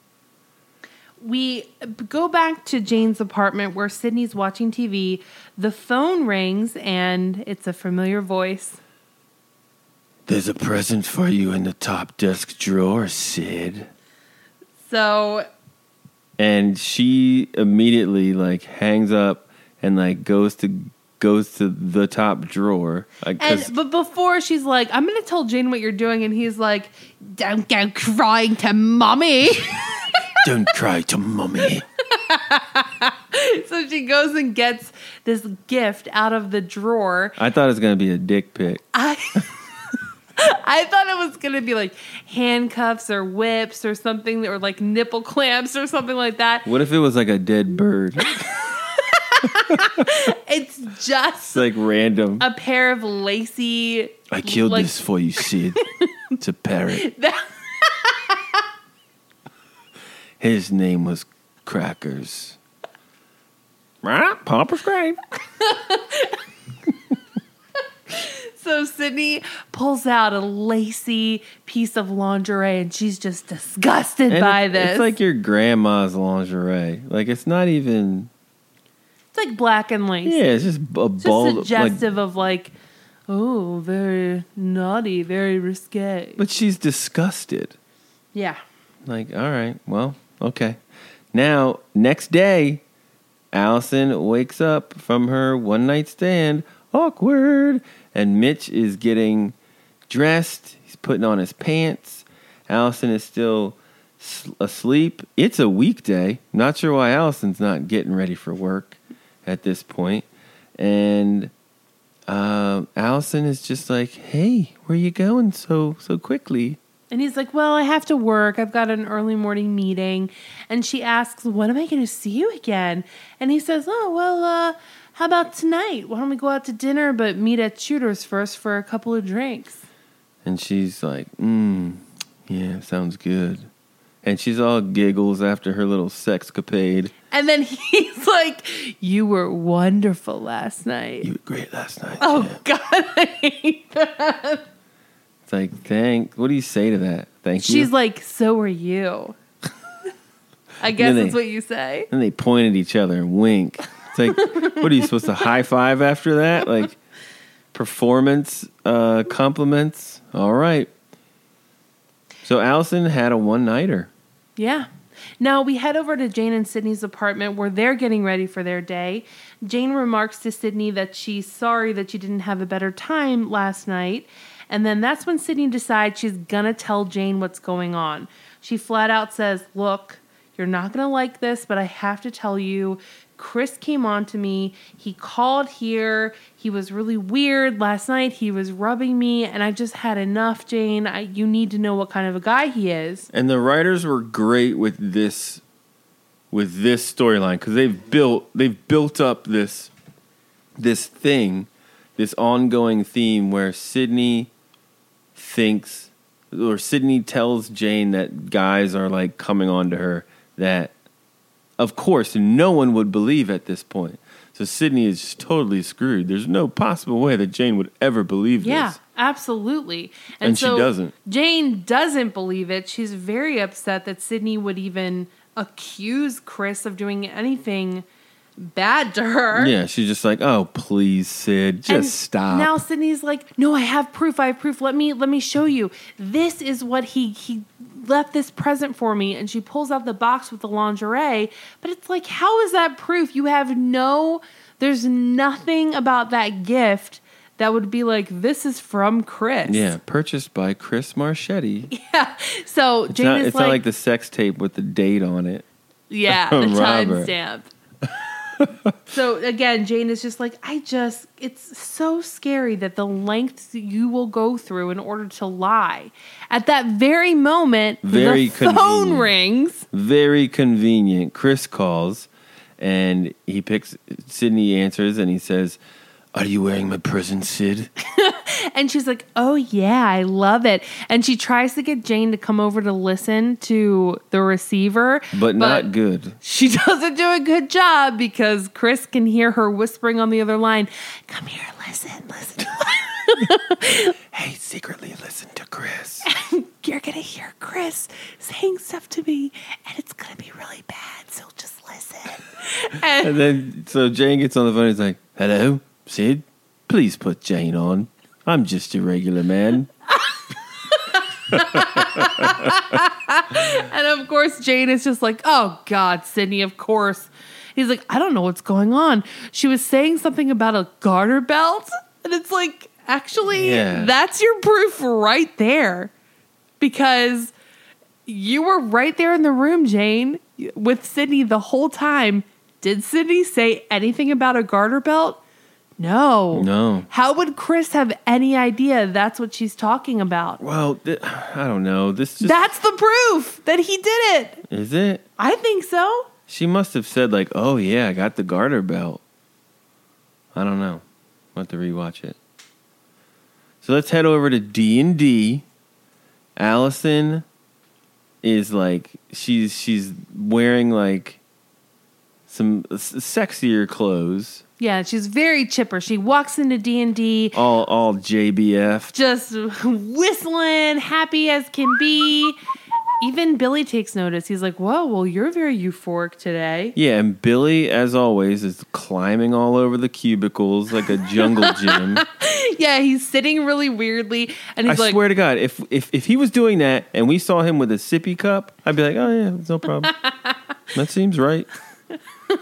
We go back to Jane's apartment where Sydney's watching TV. The phone rings and it's a familiar voice. "There's a present for you in the top desk drawer, Sid." So... And she immediately like hangs up and like goes to the top drawer. But before she's like, "I'm going to tell Jane what you're doing," and he's like, "Don't go crying to mommy." "Don't cry to mommy." So she goes and gets this gift out of the drawer. I thought it was going to be a dick pic. I thought it was going to be like handcuffs or whips or something, or like nipple clamps or something like that. What if it was like a dead bird? It's just like random. a pair of lacy... "I killed this for you, Sid." It's a parrot. His name was Crackers. Papa's great. So Sydney pulls out a lacy piece of lingerie and she's just disgusted by this. It's like your grandma's lingerie. Like it's not even... It's like black and lacy. Yeah, it's just a ball. Just suggestive of like, oh, very naughty, very risque. But she's disgusted. Yeah. Like, all right, well, okay. Now, next day, Allison wakes up from her one-night stand awkward. And Mitch is getting dressed. He's putting on his pants. Allison is still asleep. It's a weekday. Not sure why Allison's not getting ready for work at this point. And Allison is just like, hey, where you going so quickly? And he's like, well, I have to work. I've got an early morning meeting. And she asks, when am I going to see you again? And he says, oh, well, how about tonight? Why don't we go out to dinner but meet at Shooter's first for a couple of drinks? And she's like, yeah, sounds good. And she's all giggles after her little sexcapade. And then he's like, you were wonderful last night. You were great last night. Oh, yeah. God, I hate that. It's like, what do you say to that? Thank you. She's like, so are you. I guess that's what you say. And they point at each other and wink. It's like, what are you supposed to high five after that? Like, performance compliments? All right. So Allison had a one-nighter. Yeah. Now we head over to Jane and Sydney's apartment where they're getting ready for their day. Jane remarks to Sydney that she's sorry that she didn't have a better time last night. And then that's when Sydney decides she's going to tell Jane what's going on. She flat out says, look, you're not going to like this, but I have to tell you, Chris came on to me. He called here. He was really weird last night. He was rubbing me, and I just had enough, Jane. You need to know what kind of a guy he is. And the writers were great with this storyline because they've built up this thing, this ongoing theme where Sydney tells Jane that guys are like coming on to her that, of course, no one would believe at this point. So Sydney is just totally screwed. There's no possible way that Jane would ever believe this. Yeah, absolutely. And so she doesn't. Jane doesn't believe it. She's very upset that Sydney would even accuse Chris of doing anything bad to her. Yeah, she's just like, oh, please, Sid, just stop. Now Sydney's like, no, I have proof. Let me show you. This is what he left this present for me. And she pulls out the box with the lingerie. But it's like, how is that proof? There's nothing about that gift that would be like, this is from Chris. Yeah, purchased by Chris Marchetti. Yeah. So Jane it's not like the sex tape with the date on it. Yeah, the timestamp. So again, Jane is just like, it's so scary that the lengths you will go through in order to lie. At that very moment, the phone rings. Very convenient. Chris calls and Sydney answers and he says, are you wearing my present, Sid? And she's like, oh, yeah, I love it. And she tries to get Jane to come over to listen to the receiver. But not good. She doesn't do a good job because Chris can hear her whispering on the other line, come here, listen. Hey, secretly listen to Chris. You're going to hear Chris saying stuff to me, and it's going to be really bad, so just listen. And then, so Jane gets on the phone and is like, hello, Sid, please put Jane on. I'm just your regular man. And of course, Jane is just like, oh, God, Sydney, of course. He's like, I don't know what's going on. She was saying something about a garter belt. And it's like, actually, That's your proof right there. Because you were right there in the room, Jane, with Sydney the whole time. Did Sydney say anything about a garter belt? No. How would Chris have any idea that's what she's talking about? Well, I don't know. That's the proof that he did it. Is it? I think so. She must have said like, oh, yeah, I got the garter belt. I don't know. I'll have to rewatch it. So let's head over to D&D. Allison is like, she's wearing like some sexier clothes. Yeah, she's very chipper. She walks into D&D. All JBF. Just whistling, happy as can be. Even Billy takes notice. He's like, whoa, well, you're very euphoric today. Yeah, and Billy, as always, is climbing all over the cubicles like a jungle gym. Yeah, he's sitting really weirdly. And he's I swear to God, if he was doing that and we saw him with a sippy cup, I'd be like, oh, yeah, it's no problem. That seems right.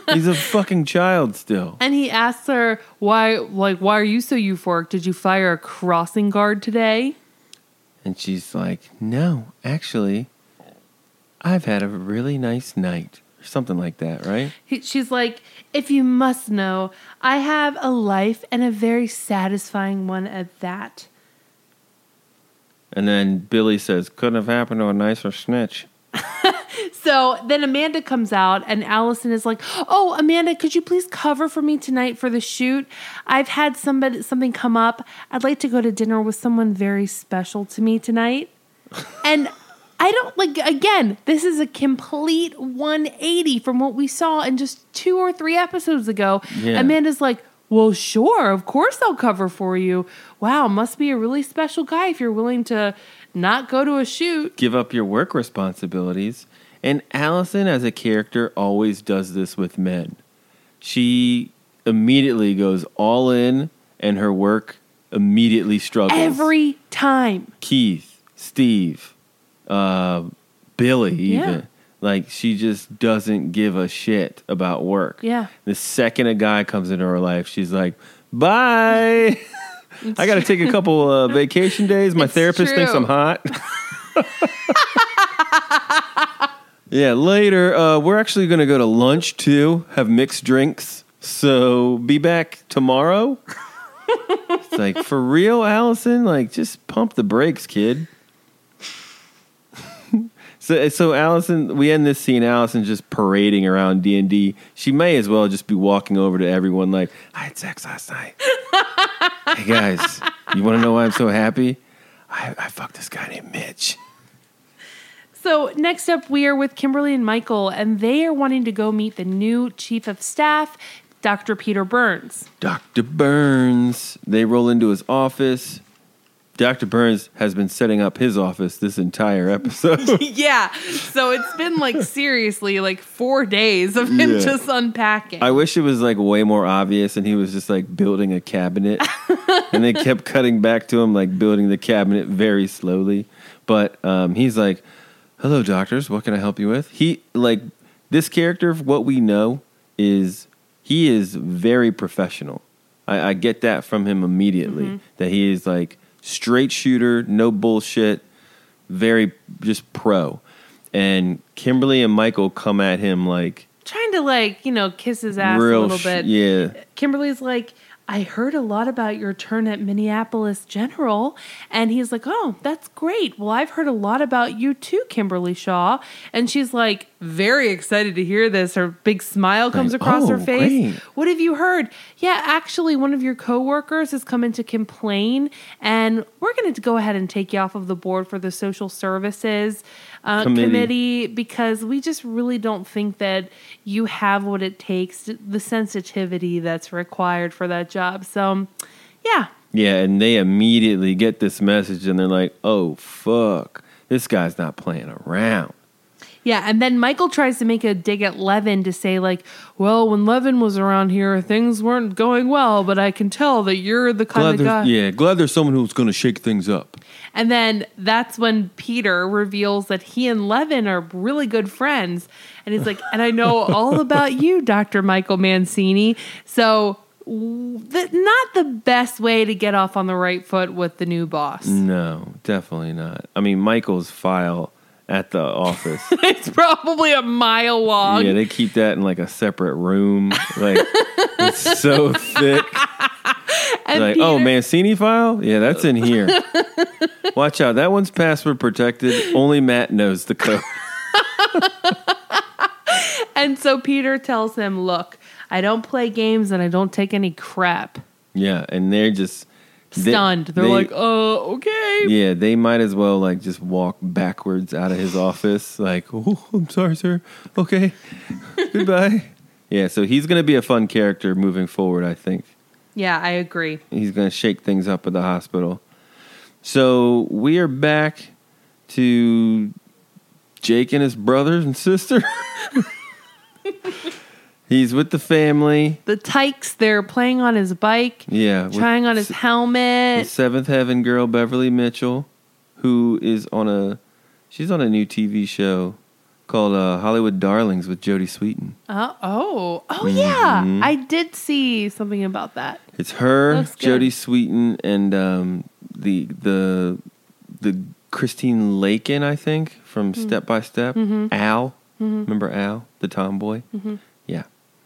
He's a fucking child still. And he asks her, why are you so euphoric? Did you fire a crossing guard today? And she's like, no, actually, I've had a really nice night. Or something like that, right? She's like, if you must know, I have a life and a very satisfying one at that. And then Billy says, couldn't have happened to a nicer snitch. So then Amanda comes out and Allison is like, oh, Amanda, could you please cover for me tonight for the shoot? I've had something come up. I'd like to go to dinner with someone very special to me tonight. And I don't again, this is a complete 180 from what we saw in just 2 or 3 episodes ago. Yeah. Amanda's like, well, sure, of course I'll cover for you. Wow, must be a really special guy if you're willing to not go to a shoot. Give up your work responsibilities. And Allison, as a character, always does this with men. She immediately goes all in, and her work immediately struggles. Every time. Keith, Steve, Billy, even. Yeah. Like, she just doesn't give a shit about work. Yeah. The second a guy comes into her life, she's like, bye. I got to take a couple vacation days. My therapist thinks I'm hot. Yeah, later, we're actually going to go to lunch, too. Have mixed drinks. So, be back tomorrow. It's like, for real, Allison? Like, just pump the brakes, kid. So Allison, we end this scene, Allison just parading around D&D. She may as well just be walking over to everyone like, I had sex last night. Hey, guys, you want to know why I'm so happy? I fucked this guy named Mitch. So next up, we are with Kimberly and Michael, and they are wanting to go meet the new chief of staff, Dr. Peter Burns. Dr. Burns. They roll into his office. Dr. Burns has been setting up his office this entire episode. Yeah. So it's been seriously 4 days of him just unpacking. I wish it was way more obvious and he was just building a cabinet. And they kept cutting back to him building the cabinet very slowly. But he's like, hello, doctors. What can I help you with? This character, what we know is he is very professional. I get that from him immediately. Mm-hmm. That he is straight shooter, no bullshit, very just pro. And Kimberly and Michael come at him trying to kiss his ass a little bit. Yeah. Kimberly's like, I heard a lot about your turn at Minneapolis General. And he's like, oh, that's great. Well, I've heard a lot about you too, Kimberly Shaw. And she's very excited to hear this. Her big smile comes across her face. Great. What have you heard? Yeah, actually, one of your coworkers has come in to complain. And we're going to go ahead and take you off of the board for the social services committee because we just really don't think that you have what it takes, the sensitivity that's required for that job. So, yeah. Yeah, and they immediately get this message and they're like, oh, fuck, this guy's not playing around. Yeah, and then Michael tries to make a dig at Levin to say well, when Levin was around here, things weren't going well, but I can tell that you're the kind of guy. Yeah, glad there's someone who's going to shake things up. And then that's when Peter reveals that he and Levin are really good friends. And he's like, and I know all about you, Dr. Michael Mancini. So not the best way to get off on the right foot with the new boss. No, definitely not. I mean, Michael's file at the office. It's probably a mile long. Yeah, they keep that in a separate room. It's so thick. And oh, Mancini file? Yeah, that's in here. Watch out. That one's password protected. Only Matt knows the code. And so Peter tells him, look, I don't play games and I don't take any crap. Yeah, and they're just stunned. They're like, okay. Yeah, they might as well just walk backwards out of his office. Oh, I'm sorry, sir. Okay. Goodbye. Yeah, so he's going to be a fun character moving forward, I think. Yeah, I agree. He's going to shake things up at the hospital. So we are back to Jake and his brothers and sister. He's with the family. The Tykes, they're playing on his bike. Yeah. Trying on his helmet. The Seventh Heaven girl, Beverly Mitchell, who is she's on a new TV show called Hollywood Darlings with Jodie Sweetin. Yeah. I did see something about that. It's her, Looks good. Jodie Sweetin, and the Christine Lakin, I think, from Step by Step. Al. Remember Al, the tomboy? Yeah.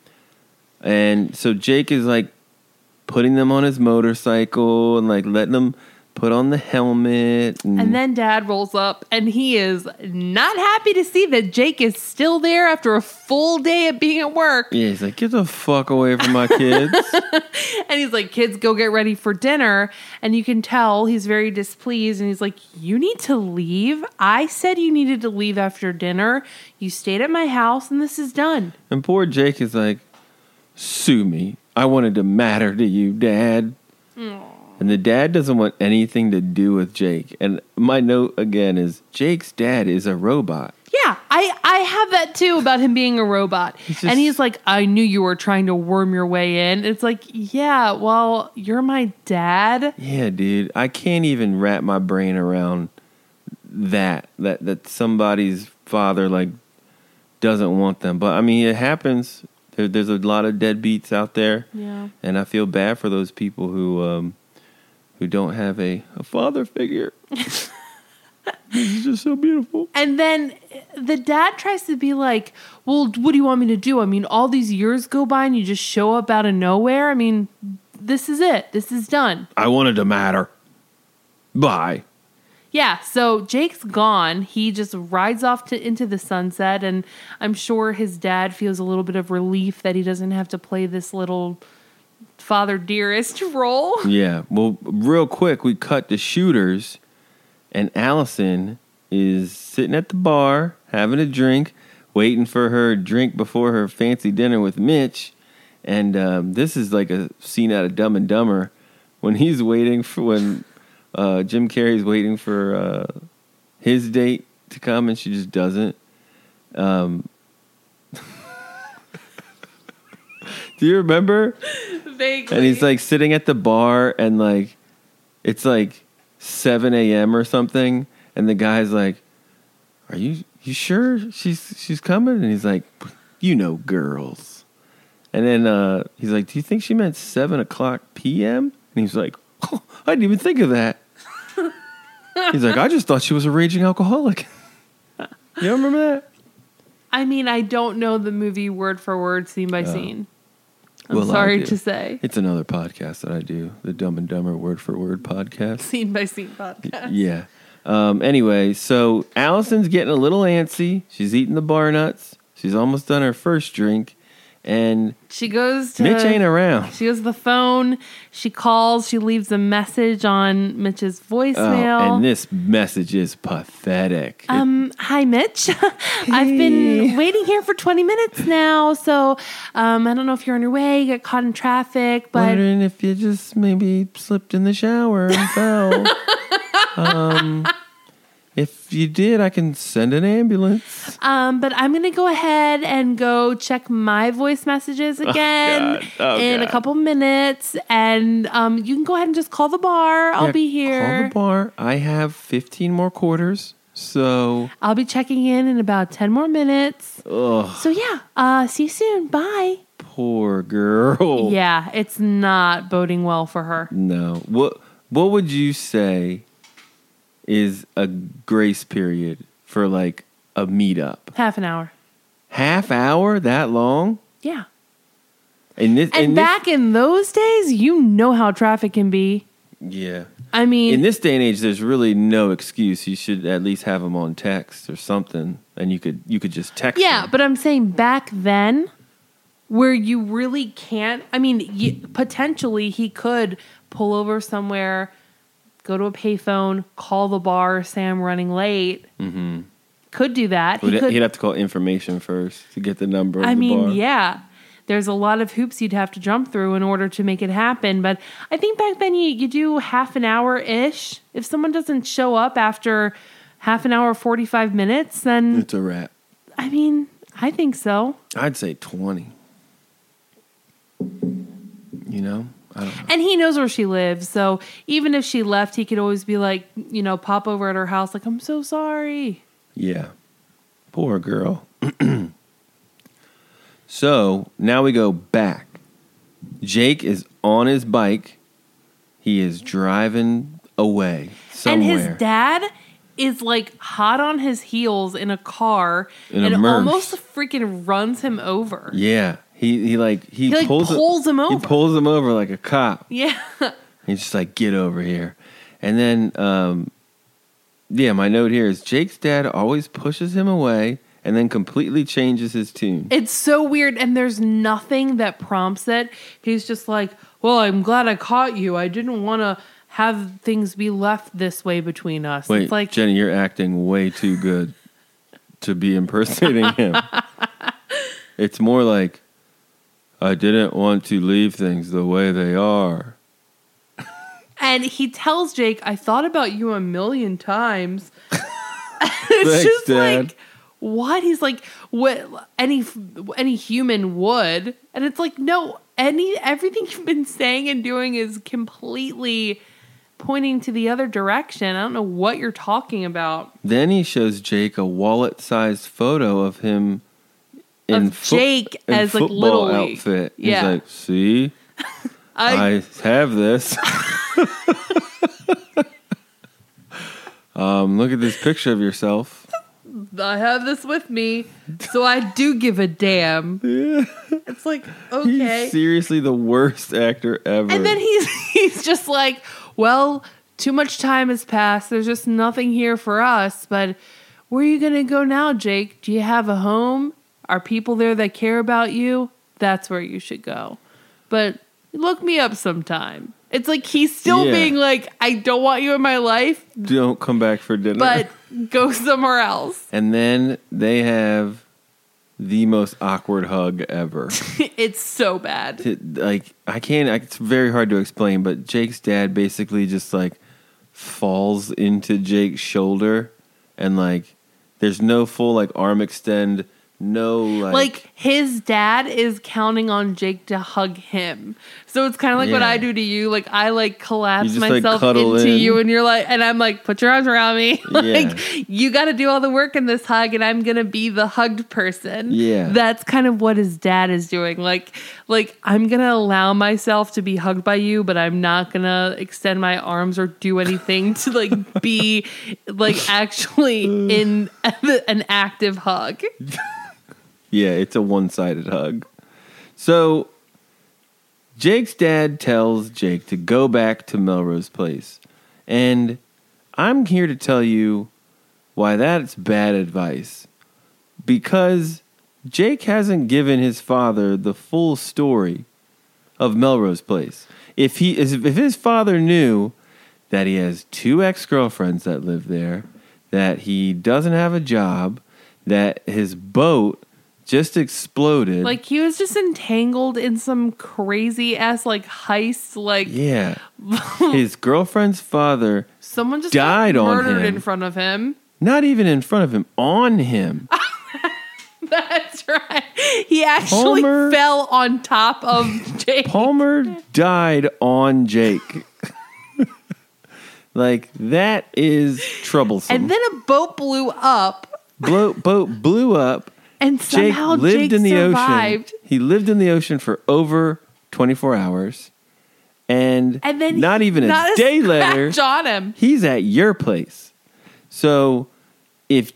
And so Jake is like putting them on his motorcycle and like letting them put on the helmet. And then Dad rolls up, and he is not happy to see that Jake is still there after a full day of being at work. Yeah, he's like, get the fuck away from my kids. And he's like, kids, go get ready for dinner. And you can tell he's very displeased. And he's like, you need to leave. I said you needed to leave after dinner. You stayed at my house, and this is done. And poor Jake is like, sue me. I wanted to matter to you, Dad. And the dad doesn't want anything to do with Jake. And my note again is Jake's dad is a robot. Yeah, I have that too about him being a robot. And he's like, I knew you were trying to worm your way in. It's like, yeah, well, you're my dad. Yeah, dude. I can't even wrap my brain around that somebody's father like doesn't want them. But I mean, it happens. There's a lot of deadbeats out there. Yeah. And I feel bad for those people who don't have a father figure. It's just so beautiful. And then the dad tries to be like, well, what do you want me to do? I mean, all these years go by and you just show up out of nowhere. I mean, this is it. This is done. I wanted to matter. Bye. Yeah, so Jake's gone. He just rides off into the sunset, and I'm sure his dad feels a little bit of relief that he doesn't have to play this little father dearest role. Yeah. Well, real quick, we cut to Shooters, and Allison is sitting at the bar, having a drink, waiting for her drink before her fancy dinner with Mitch. And this is like a scene out of Dumb and Dumber when he's waiting for when Jim Carrey's waiting for his date to come, and she just doesn't. Do you remember? Vaguely. And he's like sitting at the bar, and like it's like 7 a.m. or something, and the guy's like, "Are you sure she's coming?" And he's like, "You know, girls." And then he's like, "Do you think she meant 7:00 p.m.?" And he's like, "Oh, I didn't even think of that." He's like, "I just thought she was a raging alcoholic." You don't remember that? I mean, I don't know the movie word for word, scene by scene. I'm sorry to say. It's another podcast that I do, the Dumb and Dumber word for word podcast. Scene by scene podcast. Yeah. Anyway, so Allison's getting a little antsy. She's eating the bar nuts. She's almost done her first drink. And she goes to Mitch ain't around. She goes to the phone. She calls. She leaves a message on Mitch's voicemail. Oh, and this message is pathetic. Hi, Mitch. I've been waiting here for 20 minutes now. So I don't know if you're on your way. You got caught in traffic. But wondering if you just maybe slipped in the shower and fell. If you did, I can send an ambulance. But I'm going to go ahead and go check my voice messages again in a couple minutes. And you can go ahead and just call the bar. I'll be here. Call the bar. I have 15 more quarters. So I'll be checking in about 10 more minutes. Ugh. So yeah, see you soon. Bye. Poor girl. Yeah, it's not boding well for her. No. What would you say is a grace period for like a meetup? Half an hour. Half hour? That long? Yeah. And back in those days, you know how traffic can be. Yeah. I mean, in this day and age, there's really no excuse. You should at least have them on text or something, and you could just text. Yeah, them. but I'm saying back then, where you really can't. I mean, potentially he could pull over somewhere, go to a payphone, call the bar, say I'm running late. Mm-hmm. Could do that. He'd have to call information first to get the number of the bar. Yeah. There's a lot of hoops you'd have to jump through in order to make it happen. But I think back then you do half an hour-ish. If someone doesn't show up after half an hour, 45 minutes, then it's a wrap. I mean, I think so. I'd say 20. You know? I don't know. And he knows where she lives. So even if she left, he could always be like, pop over at her house like, I'm so sorry. Yeah. Poor girl. So now we go back. Jake is on his bike. He is driving away somewhere. And his dad is like hot on his heels in a car In a and Merc. almost freaking runs him over. Yeah. He pulls him over. He pulls him over like a cop. Yeah. He's just like, get over here. And then, my note here is Jake's dad always pushes him away and then completely changes his tune. It's so weird, and there's nothing that prompts it. He's just like, well, I'm glad I caught you. I didn't want to have things be left this way between us. Wait, it's like, Jenny, you're acting way too good to be impersonating him. It's more like, I didn't want to leave things the way they are. and he tells Jake, I thought about you a million times. It's Thanks, just Dad. like, what? He's like, what? Any human would. And it's like, no, everything you've been saying and doing is completely pointing to the other direction. I don't know what you're talking about. Then he shows Jake a wallet-sized photo of him in Jake as like football Little League. outfit. Yeah. He's like, see, I have this. Look at this picture of yourself. I have this with me, so I do give a damn. Yeah. It's like, okay. He's seriously the worst actor ever. And then he's just like, well, too much time has passed. There's just nothing here for us. But where are you going to go now, Jake? Do you have a home? Are people there that care about you? That's where you should go. But look me up sometime. It's like he's still being like, I don't want you in my life, Don't come back for dinner. but go somewhere else. And then they have the most awkward hug ever. It's so bad. It's very hard to explain, but Jake's dad basically just like falls into Jake's shoulder and like there's no full like arm extend, no like his dad is counting on Jake to hug him. So it's kind of like what I do to you. Like I like collapse You just, like, myself cuddle into in. you and you're like, and I'm like, put your arms around me. Yeah. Like you got to do all the work in this hug and I'm going to be the hugged person. Yeah. That's kind of what his dad is doing. Like I'm going to allow myself to be hugged by you, but I'm not going to extend my arms or do anything to like be like actually in an active hug. Yeah, it's a one-sided hug. So Jake's dad tells Jake to go back to Melrose Place. And I'm here to tell you why that's bad advice. Because Jake hasn't given his father the full story of Melrose Place. If his father knew that he has 2 ex-girlfriends that live there, that he doesn't have a job, that his boat just exploded. Like he was just entangled in some crazy ass like heist. Like Yeah. His girlfriend's father someone just died got on murdered him. in front of him. Not even in front of him, on him. That's right. He actually Palmer- fell on top of Jake. Palmer died on Jake. Like, that is troublesome. And then a boat blew up. Boat blew up. And Jake somehow lived Jake in the survived. ocean. He lived in the ocean for over 24 hours. And then not even not a day later, scratch on him. he's at your place. So if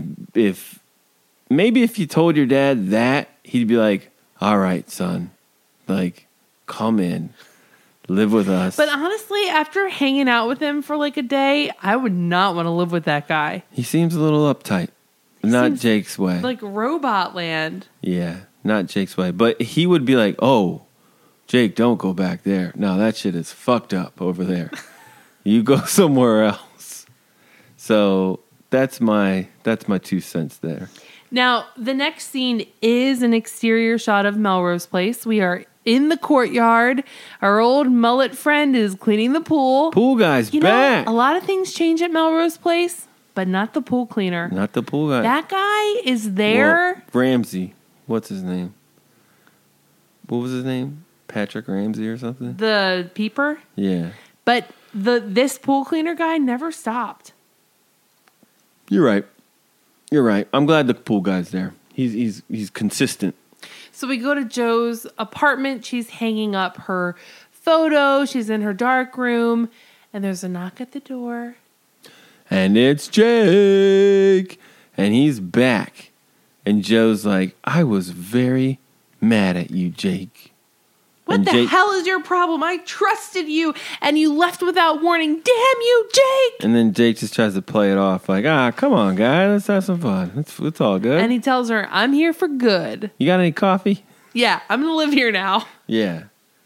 maybe if you told your dad that, he'd be like, all right, son, like, come in, live with us. But honestly, after hanging out with him for like a day, I would not want to live with that guy. He seems a little uptight. Not seems Jake's way. Like robot land. Yeah, not Jake's way. But he would be like, oh, Jake, don't go back there. No, that shit is fucked up over there. You go somewhere else. So that's my 2 cents there. Now, the next scene is an exterior shot of Melrose Place. We are in the courtyard. Our old mullet friend is cleaning the pool. Pool guy's You back. know, a lot of things change at Melrose Place, but not the pool cleaner. Not the pool guy. That guy is there. Well, Ramsey. What's his name? What was his name? Patrick Ramsey or something? The peeper. Yeah. But this pool cleaner guy never stopped. You're right. You're right. I'm glad the pool guy's there. He's consistent. So we go to Joe's apartment. She's hanging up her photo. She's in her dark room. And there's a knock at the door. And it's Jake. And he's back. And Joe's like, I was very mad at you, Jake. What And the hell is your problem? I trusted you, and you left without warning. Damn you, Jake! And then Jake just tries to play it off like, come on, guy. Let's have some fun. It's all good. And he tells her, I'm here for good. You got any coffee? Yeah, I'm going to live here now. Yeah.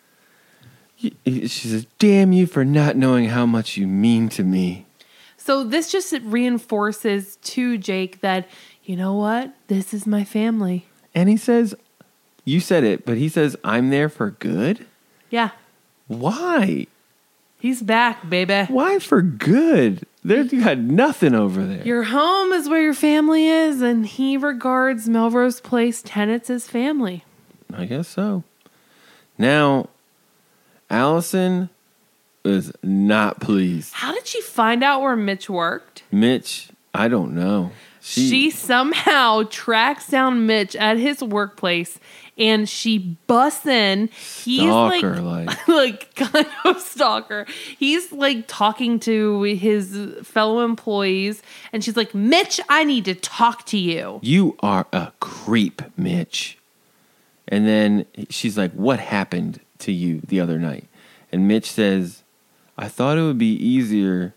She says, damn you for not knowing how much you mean to me. So this just reinforces to Jake that, you know what? This is my family. And he says, you said it, but he says, I'm there for good? Yeah. Why? He's back, baby. Why for good? You got nothing over there. Your home is where your family is, and he regards Melrose Place tenants as family. I guess so. Now, Allison is not pleased. How did she find out where Mitch worked? Mitch, I don't know. She somehow tracks down Mitch at his workplace, and she busts in. He's Stalker, like kind of stalker. He's like talking to his fellow employees, and she's like, Mitch, I need to talk to you. You are a creep, Mitch. And then she's like, what happened to you the other night? And Mitch says, I thought it would be easier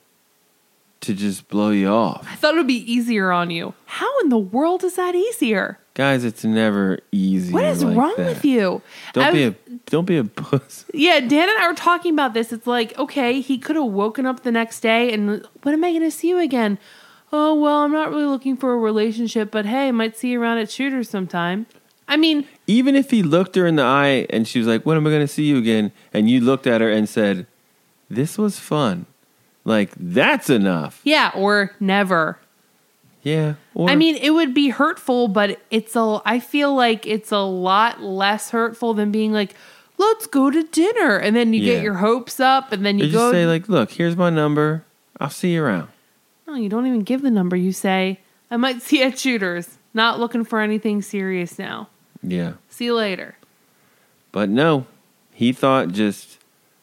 to just blow you off. I thought it would be easier on you. How in the world is that easier? Guys, it's never easy. What is wrong with you? Don't be a puss. Yeah, Dan and I were talking about this. It's like, okay, he could have woken up the next day and when am I going to see you again? Oh, well, I'm not really looking for a relationship, but hey, I might see you around at Shooters sometime. I mean, even if he looked her in the eye and she was like, when am I going to see you again? And you looked at her and said, this was fun. Like, that's enough. Yeah, or never. Yeah. Or, I mean, it would be hurtful, but I feel like it's a lot less hurtful than being like, let's go to dinner. And then you get your hopes up and then you just say like, look, here's my number. I'll see you around. No, you don't even give the number. You say, I might see you at Shooters. Not looking for anything serious now. Yeah. See you later. But no, he thought just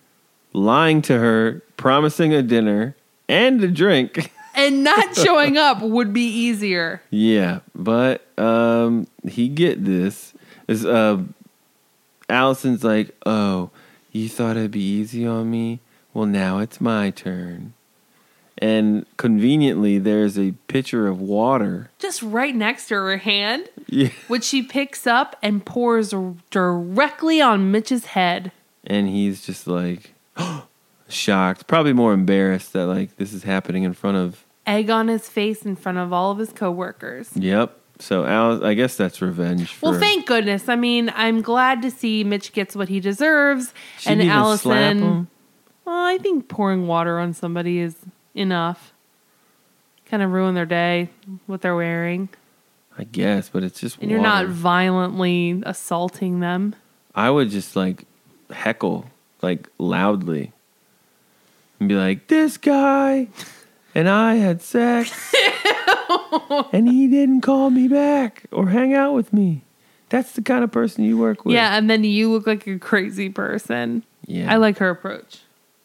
lying to her, promising a dinner and a drink and not showing up would be easier. Yeah, but he get this. Is Allison's like, oh, you thought it'd be easy on me? Well, now it's my turn. And conveniently, there's a pitcher of water just right next to her hand, yeah, which she picks up and pours directly on Mitch's head. And he's just like shocked, probably more embarrassed that like this is happening in front of egg on his face in front of all of his coworkers. Yep. So I guess that's revenge. Well, thank goodness. I mean, I'm glad to see Mitch gets what he deserves, She and didn't even Allison. slap him? Well, I think pouring water on somebody is enough. Kind of ruin their day, what they're wearing. I guess, but it's just and water. You're not violently assaulting them. I would just like heckle like loudly and be like, this guy and I had sex and he didn't call me back or hang out with me. That's the kind of person you work with. Yeah, and then you look like a crazy person. Yeah. I like her approach.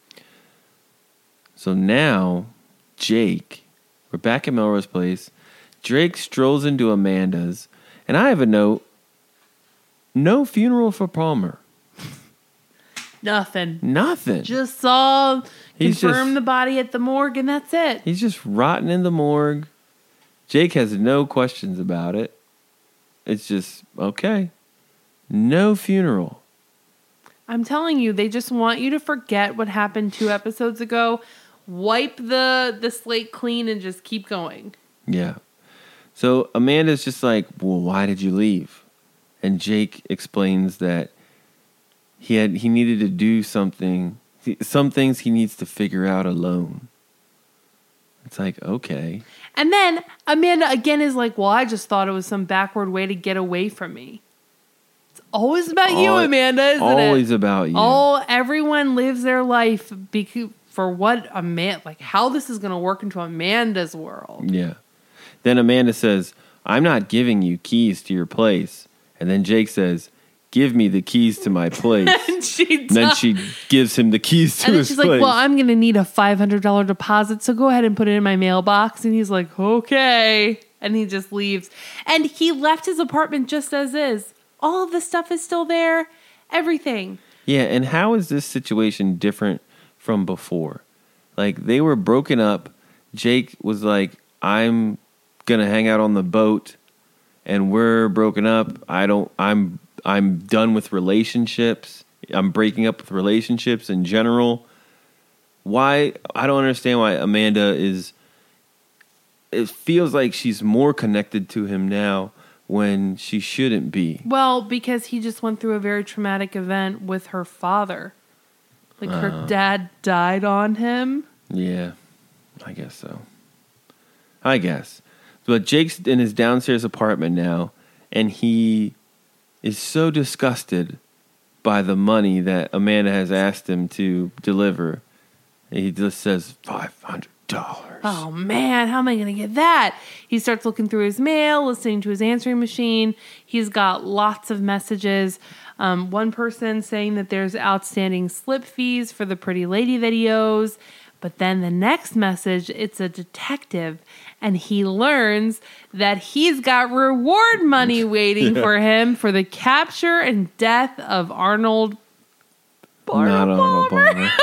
So now, Jake, we're back at Melrose Place. Drake strolls into Amanda's, and I have a note. No funeral for Palmer. Nothing. Just saw, confirm the body at the morgue, and that's it. He's just rotting in the morgue. Jake has no questions about it. It's just, okay. No funeral. I'm telling you, they just want you to forget what happened 2 episodes ago. Wipe the slate clean and just keep going. Yeah. So Amanda's just like, well, why did you leave? And Jake explains that he needed to do something. Some things he needs to figure out alone. It's like, okay. And then Amanda again is like, well, I just thought it was some backward way to get away from me. It's always about you, Amanda, isn't it? Always about you. Everyone lives their life for what like how this is going to work into Amanda's world. Yeah. Then Amanda says, I'm not giving you keys to your place. And then Jake says, give me the keys to my place. And then she gives him the keys to and then his she's place. like, well, I'm going to need a $500 deposit, so go ahead and put it in my mailbox. And he's like, okay. And he just leaves. And he left his apartment just as is. All of the stuff is still there. Everything. Yeah, and how is this situation different from before? Like, they were broken up. Jake was like, I'm going to hang out on the boat, and we're broken up. I'm done with relationships. I'm breaking up with relationships in general. Why? I don't understand why Amanda is... It feels like she's more connected to him now when she shouldn't be. Well, because he just went through a very traumatic event with her father. Like, her dad died on him. Yeah, I guess so. I guess. But Jake's in his downstairs apartment now, and he is so disgusted by the money that Amanda has asked him to deliver. He just says, $500. Oh, man, how am I going to get that? He starts looking through his mail, listening to his answering machine. He's got lots of messages. One person saying that there's outstanding slip fees for the Pretty Lady videos. But then the next message, it's a detective. And he learns that he's got reward money waiting for him for the capture and death of Arnold Not Arnold Palmer.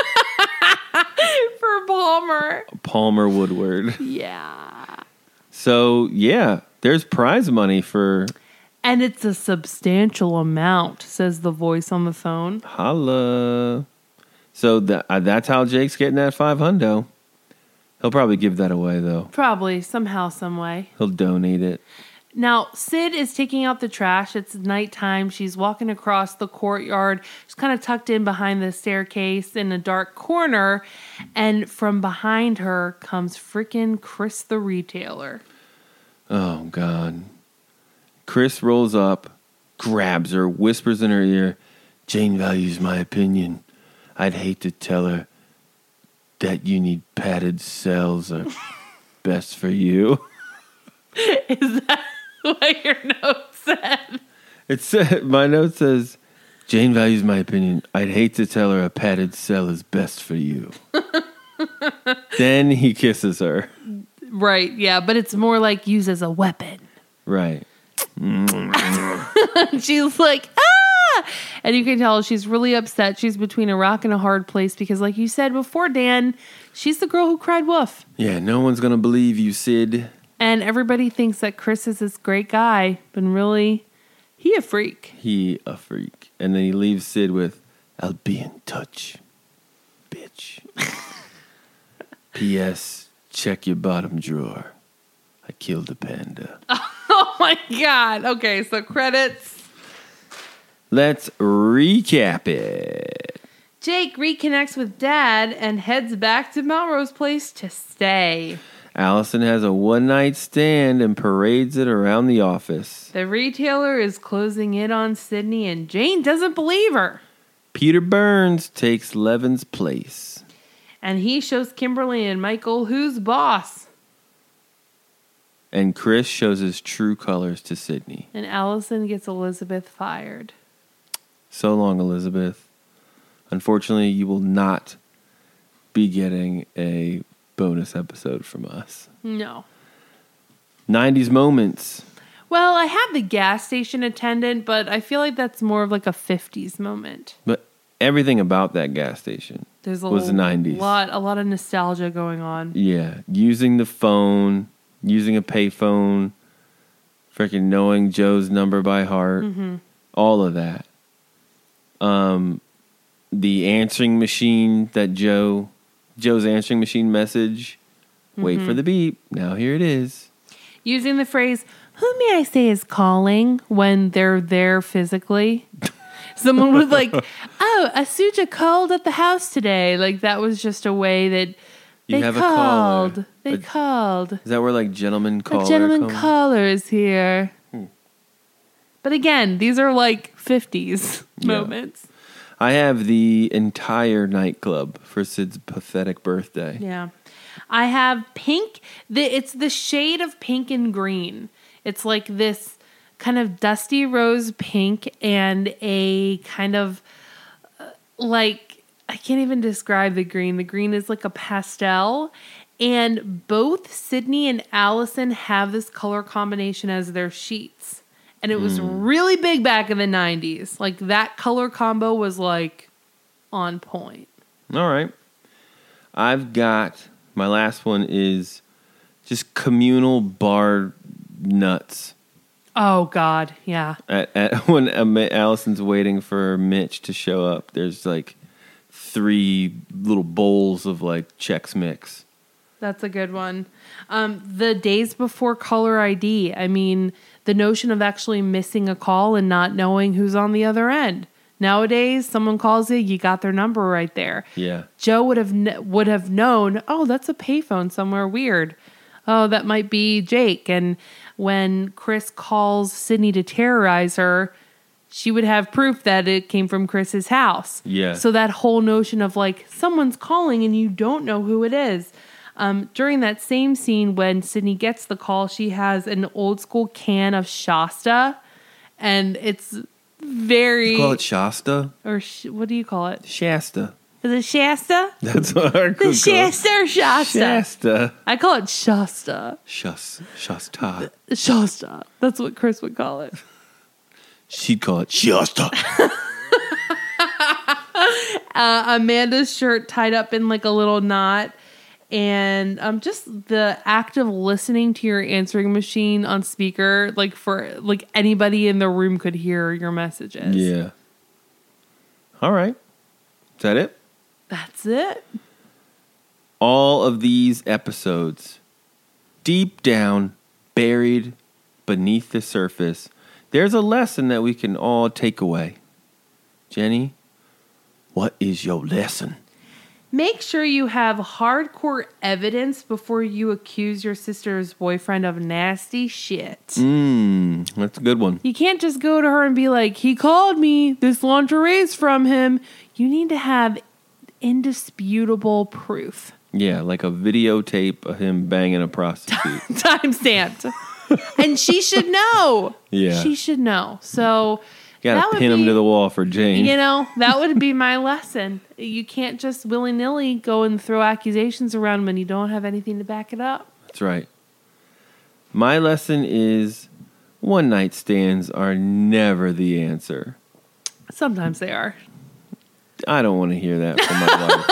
For Palmer. Palmer Woodward. Yeah. So, yeah, there's prize money for... And it's a substantial amount, says the voice on the phone. Holla. So that's how Jake's getting that $500. He'll probably give that away, though. Probably, somehow, some way. He'll donate it. Now, Sid is taking out the trash. It's nighttime. She's walking across the courtyard. She's kind of tucked in behind the staircase in a dark corner. And from behind her comes freaking Chris the retailer. Oh, God. Chris rolls up, grabs her, whispers in her ear, Jane values my opinion. I'd hate to tell her that you need padded cells are best for you. Is that what your note said? It said, my note says, Jane values my opinion. I'd hate to tell her a padded cell is best for you. Then he kisses her. Right, yeah, but it's more like used as a weapon. Right. She's like, ah! And you can tell she's really upset. She's between a rock and a hard place because, like you said before, Dan, she's the girl who cried wolf. Yeah, no one's going to believe you, Sid. And everybody thinks that Chris is this great guy, but really, he a freak. He a freak. And then he leaves Sid with, I'll be in touch, bitch. P.S. Check your bottom drawer. I killed a panda. Oh my God. Okay, so credits. Let's recap it. Jake reconnects with Dad and heads back to Melrose Place to stay. Allison has a one-night stand and parades it around the office. The retailer is closing in on Sydney and Jane doesn't believe her. Peter Burns takes Levin's place. And he shows Kimberly and Michael who's boss. And Chris shows his true colors to Sydney. And Allison gets Elizabeth fired. So long, Elizabeth. Unfortunately, you will not be getting a bonus episode from us. No. 90s moments. Well, I have the gas station attendant, but I feel like that's more of like a 50s moment. But everything about that gas station was 90s. A lot of nostalgia going on. Yeah. Using the phone, using a payphone, freaking knowing Joe's number by heart. Mm-hmm. All of that. The answering machine that Joe's answering machine message. Wait for the beep. Now here it is. Using the phrase, who may I say is calling, when they're there physically. Someone was like, oh, Asuja called at the house today. Like, that was just a way that they called. They called. Is that where, like, gentleman caller a gentleman caller is here. But again, these are like 50s moments. I have the entire nightclub for Sid's pathetic birthday. Yeah. I have pink. It's the shade of pink and green. It's like this kind of dusty rose pink and a kind of like, I can't even describe the green. The green is like a pastel. And both Sydney and Allison have this color combination as their sheets. And it was really big back in the 90s. Like that color combo was like on point. All right. I've got, my last one is just communal bar nuts. Oh, God. Yeah. When Allison's waiting for Mitch to show up, there's like 3 little bowls of like Chex Mix. That's a good one. The days before caller ID. I mean, the notion of actually missing a call and not knowing who's on the other end. Nowadays, someone calls you, you got their number right there. Yeah. Joe would have known, oh, that's a payphone somewhere weird. Oh, that might be Jake. And when Chris calls Sydney to terrorize her, she would have proof that it came from Chris's house. Yeah. So that whole notion of like, someone's calling and you don't know who it is. During that same scene when Sydney gets the call, she has an old school can of Shasta. And it's very... You call it Shasta? Or what do you call it? Shasta. Is it Shasta? That's what our cook calls it. Shasta or Shasta? Shasta. I call it Shasta. Shasta. Shasta. That's what Chris would call it. She'd call it Shasta. Amanda's shirt tied up in like a little knot. And just the act of listening to your answering machine on speaker, like for like anybody in the room could hear your messages. Yeah. All right. Is that it? That's it. All of these episodes, deep down, buried beneath the surface, there's a lesson that we can all take away. Jenny, what is your lesson? Make sure you have hardcore evidence before you accuse your sister's boyfriend of nasty shit. That's a good one. You can't just go to her and be like, he called me, this lingerie's from him. You need to have indisputable proof. Yeah, like a videotape of him banging a prostitute. Time stamped. And she should know. Yeah. She should know. So... You gotta pin him to the wall for Jane. You know, that would be my lesson. You can't just willy-nilly go and throw accusations around when you don't have anything to back it up. That's right. My lesson is one-night stands are never the answer. Sometimes they are. I don't want to hear that from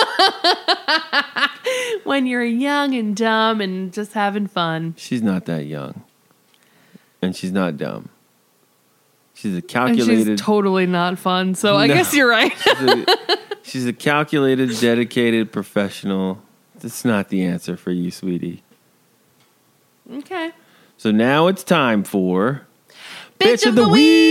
my wife. When you're young and dumb and just having fun. She's not that young. And she's not dumb. She's a calculated... And she's totally not fun, so I guess you're right. she's a calculated, dedicated professional. That's not the answer for you, sweetie. Okay. So now it's time for... Bitch of the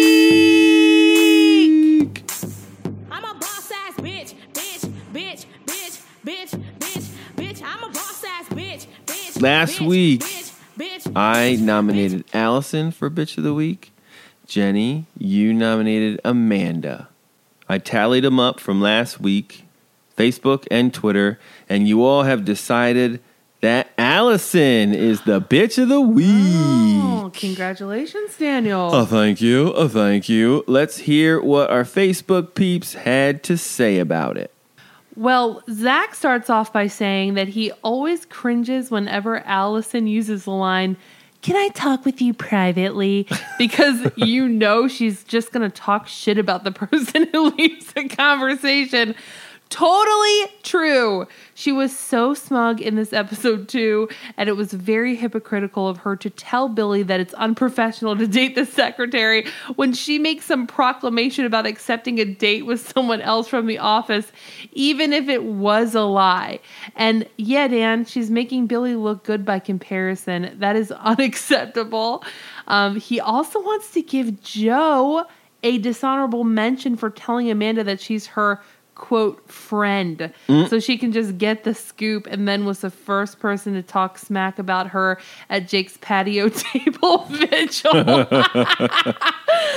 Week! I'm a boss-ass bitch, bitch, bitch, bitch, bitch, bitch, bitch. I'm a boss-ass bitch, bitch, Last bitch, week, bitch, I nominated Allison for Bitch of the Week. Jenny, you nominated Amanda. I tallied them up from last week, Facebook and Twitter, and you all have decided that Allison is the Bitch of the Week. Oh, congratulations, Daniel. Thank you. Thank you. Let's hear what our Facebook peeps had to say about it. Well, Zach starts off by saying that he always cringes whenever Allison uses the line, "Can I talk with you privately?" Because you know she's just going to talk shit about the person who leaves the conversation. Totally true. She was so smug in this episode too, and it was very hypocritical of her to tell Billy that it's unprofessional to date the secretary when she makes some proclamation about accepting a date with someone else from the office, even if it was a lie. And yeah, Dan, she's making Billy look good by comparison. That is unacceptable. He also wants to give Joe a dishonorable mention for telling Amanda that she's her quote friend, so she can just get the scoop, and then was the first person to talk smack about her at Jake's patio table vigil.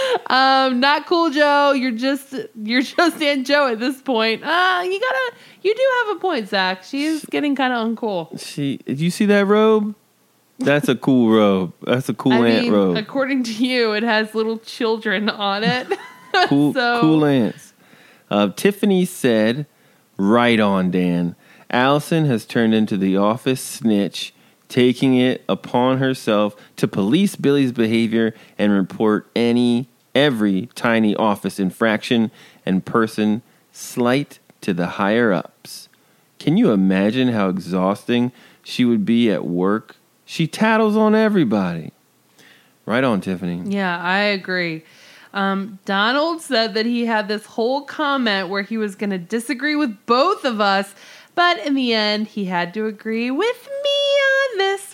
Not cool, Joe. You're just Aunt Joe at this point. You do have a point, Zach. She is getting kind of uncool. Did you see that robe? That's a cool robe. That's a cool aunt robe. According to you, it has little children on it. Cool ants. Tiffany said, right on, Dan. Allison has turned into the office snitch, taking it upon herself to police Billy's behavior and report every tiny office infraction and person slight to the higher-ups. Can you imagine how exhausting she would be at work? She tattles on everybody. Right on, Tiffany. Yeah, I agree. Donald said that he had this whole comment where he was going to disagree with both of us, but in the end, he had to agree with me on this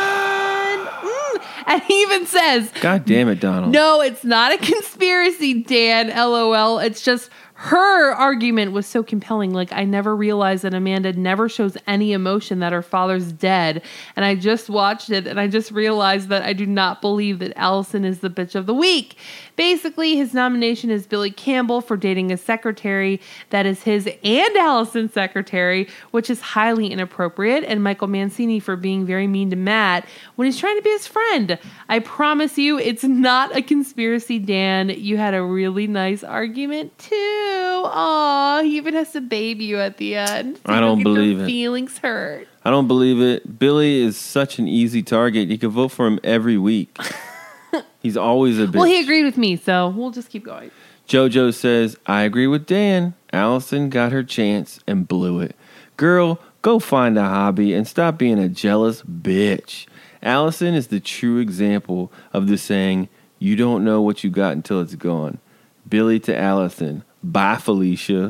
one. And he even says, God damn it, Donald. No, it's not a conspiracy, Dan, LOL. It's just her argument was so compelling. Like, I never realized that Amanda never shows any emotion that her father's dead. And I just watched it and I just realized that I do not believe that Allison is the bitch of the week. Basically, his nomination is Billy Campbell for dating a secretary that is his and Allison's secretary, which is highly inappropriate, and Michael Mancini for being very mean to Matt when he's trying to be his friend. I promise you, it's not a conspiracy, Dan. You had a really nice argument, too. Aw, he even has to baby you at the end. So I don't believe it. Feelings hurt. I don't believe it. Billy is such an easy target. You could vote for him every week. He's always a bitch. Well, he agreed with me, so we'll just keep going. JoJo says, I agree with Dan. Allison got her chance and blew it. Girl, go find a hobby and stop being a jealous bitch. Allison is the true example of the saying, you don't know what you got until it's gone. Billy to Allison. Bye, Felicia.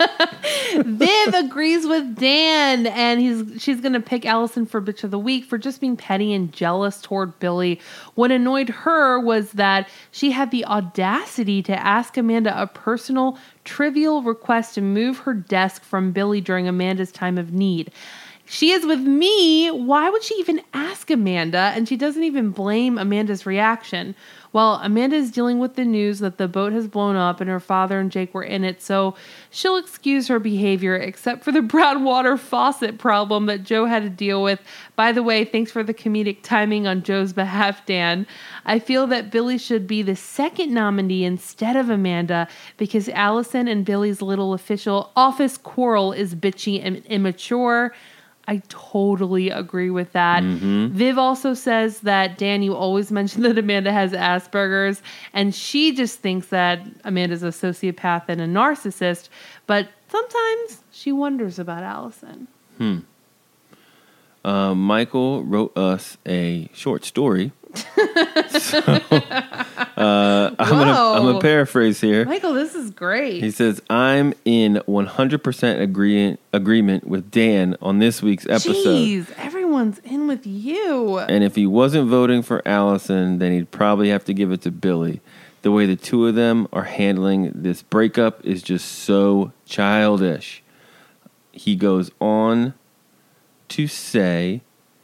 Viv agrees with Dan, and she's going to pick Allison for Bitch of the Week for just being petty and jealous toward Billy. What annoyed her was that she had the audacity to ask Amanda a personal, trivial request to move her desk from Billy during Amanda's time of need. She is with me. Why would she even ask Amanda? And she doesn't even blame Amanda's reaction. Well, Amanda is dealing with the news that the boat has blown up and her father and Jake were in it, so she'll excuse her behavior except for the brown water faucet problem that Joe had to deal with. By the way, thanks for the comedic timing on Joe's behalf, Dan. I feel that Billy should be the second nominee instead of Amanda because Allison and Billy's little official office quarrel is bitchy and immature. I totally agree with that. Mm-hmm. Viv also says that, Dan, you always mention that Amanda has Asperger's, and she just thinks that Amanda's a sociopath and a narcissist, but sometimes she wonders about Allison. Michael wrote us a short story. I'm gonna paraphrase here. Michael, this is great. He says, I'm in 100% agreement with Dan on this week's episode. Jeez, everyone's in with you. And if he wasn't voting for Allison, then he'd probably have to give it to Billy. The way the two of them are handling this breakup is just so childish. He goes on to say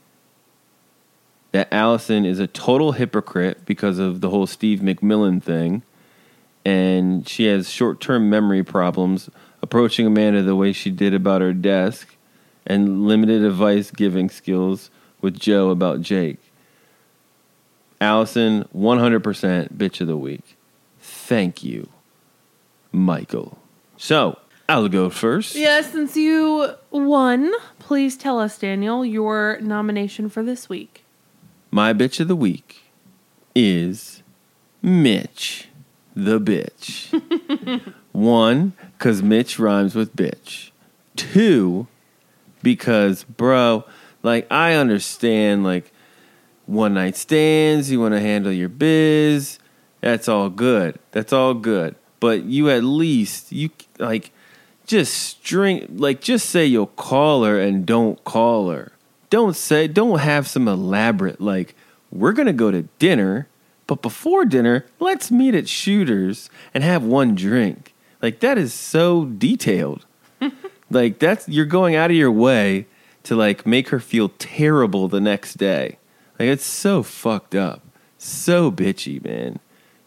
that Allison is a total hypocrite because of the whole Steve McMillan thing, and she has short-term memory problems, approaching Amanda the way she did about her desk, and limited advice-giving skills with Joe about Jake. Allison, 100% bitch of the week. Thank you, Michael. So, I'll go first. Yes, since you won, please tell us, Daniel, your nomination for this week. My bitch of the week is Mitch, the bitch. 1, because Mitch rhymes with bitch. 2, because, bro, like, I understand, like, one night stands, you want to handle your biz. That's all good. That's all good. But you at least, just say you'll call her and don't call her. Don't have some elaborate, like, we're going to go to dinner, but before dinner, let's meet at Shooters and have one drink. Like, that is so detailed. Like, you're going out of your way to, like, make her feel terrible the next day. Like, it's so fucked up. So bitchy, man.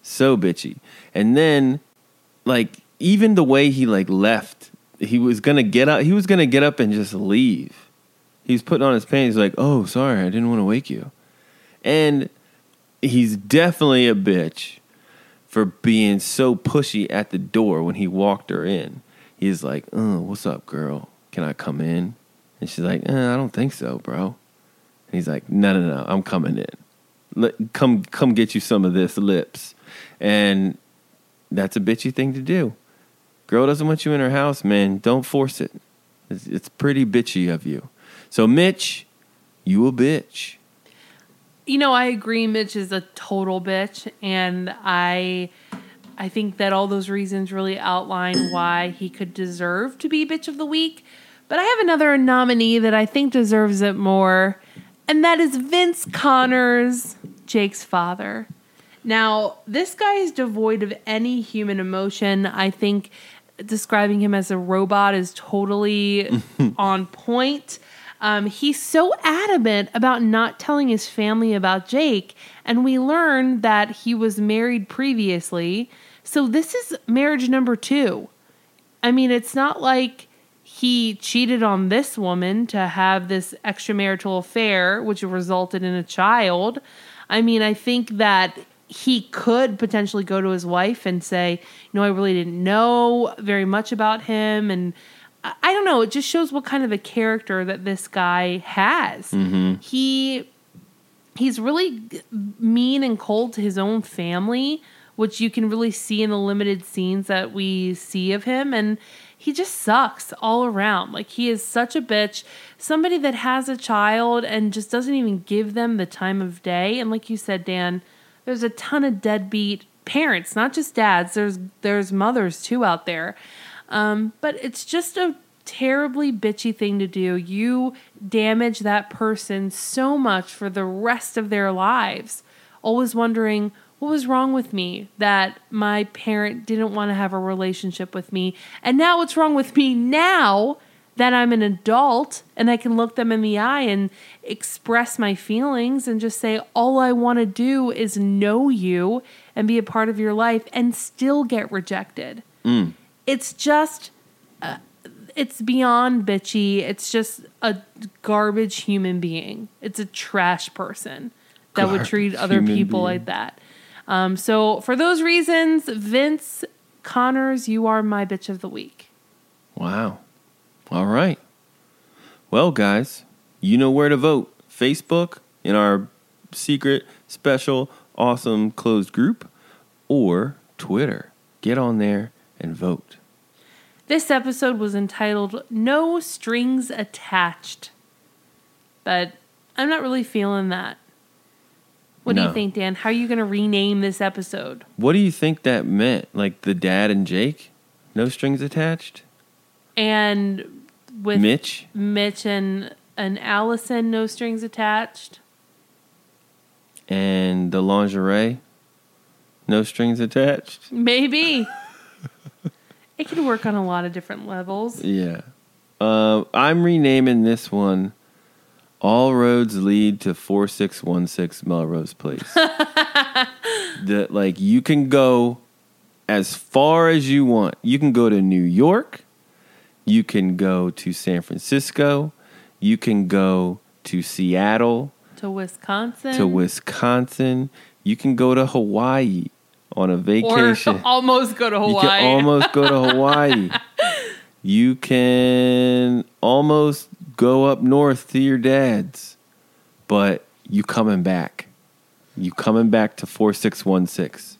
So bitchy. And then, like, even the way he, like, left, he was going to get up and just leave. He was putting on his pants. He's like, oh, sorry, I didn't want to wake you. And he's definitely a bitch for being so pushy at the door when he walked her in. He's like, oh, what's up, girl? Can I come in? And she's like, I don't think so, bro. And he's like, no, I'm coming in. Come get you some of this lips. And that's a bitchy thing to do. Girl doesn't want you in her house, man. Don't force it. It's pretty bitchy of you. So, Mitch, you a bitch. You know, I agree Mitch is a total bitch, and I think that all those reasons really outline why he could deserve to be Bitch of the Week. But I have another nominee that I think deserves it more, and that is Vince Connors, Jake's father. Now, this guy is devoid of any human emotion. I think describing him as a robot is totally on point. He's so adamant about not telling his family about Jake, and we learn that he was married previously. So this is marriage number 2. I mean, it's not like he cheated on this woman to have this extramarital affair, which resulted in a child. I mean, I think that he could potentially go to his wife and say, I really didn't know very much about him, and I don't know. It just shows what kind of a character that this guy has. Mm-hmm. He's really mean and cold to his own family, which you can really see in the limited scenes that we see of him. And he just sucks all around. Like, he is such a bitch. Somebody that has a child and just doesn't even give them the time of day. And like you said, Dan, there's a ton of deadbeat parents, not just dads. There's mothers too out there. But it's just a terribly bitchy thing to do. You damage that person so much for the rest of their lives. Always wondering, what was wrong with me that my parent didn't want to have a relationship with me? And now what's wrong with me now that I'm an adult and I can look them in the eye and express my feelings and just say, all I want to do is know you and be a part of your life, and still get rejected. It's just, it's beyond bitchy. It's just a garbage human being. It's a trash person that would treat other people like that. So for those reasons, Vince Connors, you are my Bitch of the Week. Wow. All right. Well, guys, you know where to vote. Facebook, in our secret, special, awesome, closed group, or Twitter. Get on there and vote. This episode was entitled No Strings Attached. But I'm not really feeling that. What do you think, Dan? How are you going to rename this episode? What do you think that meant? Like the dad and Jake? No strings attached? And with Mitch and Allison, no strings attached? And the lingerie? No strings attached? Maybe. It can work on a lot of different levels. Yeah. I'm renaming this one All Roads Lead to 4616 Melrose Place. You can go as far as you want. You can go to New York. You can go to San Francisco. You can go to Seattle. To Wisconsin. You can go to Hawaii on a vacation. Or almost go to Hawaii. You can almost go to Hawaii. You can almost go up north to your dad's. But you coming back. You coming back to 4616.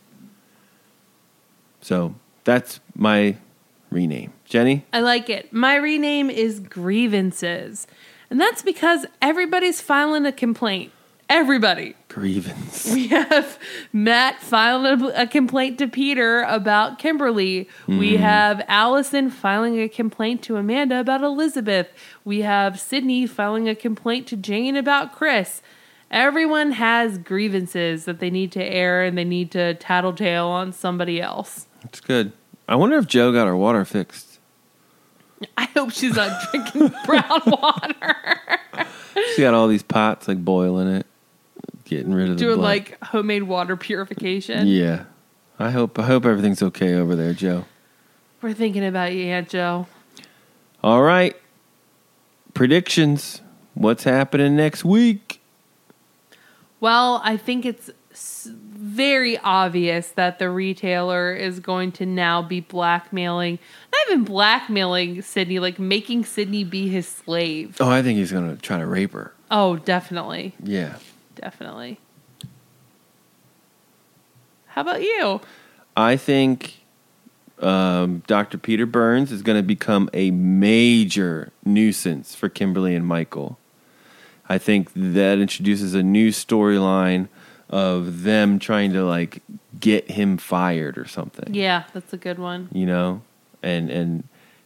So that's my rename. Jenny? I like it. My rename is Grievances. And that's because everybody's filing a complaint. Everybody. Grievance. We have Matt filing a complaint to Peter about Kimberly. We have Allison filing a complaint to Amanda about Elizabeth. We have Sydney filing a complaint to Jane about Chris. Everyone has grievances that they need to air, and they need to tattletale on somebody else. That's good. I wonder if Joe got her water fixed. I hope she's not drinking brown water. She got all these pots boiling it, getting rid of the doing blood. homemade water purification. Yeah. I hope everything's okay over there, Joe. We're thinking about you, Aunt Joe. All right. Predictions. What's happening next week? Well, I think it's very obvious that the retailer is going to now be blackmailing, not even blackmailing Sydney, like making Sydney be his slave. Oh, I think he's going to try to rape her. Oh, definitely. Yeah. Definitely. How about you? I think Dr. Peter Burns is going to become a major nuisance for Kimberly and Michael. I think that introduces a new storyline of them trying to like get him fired or something. Yeah, that's a good one. You know, and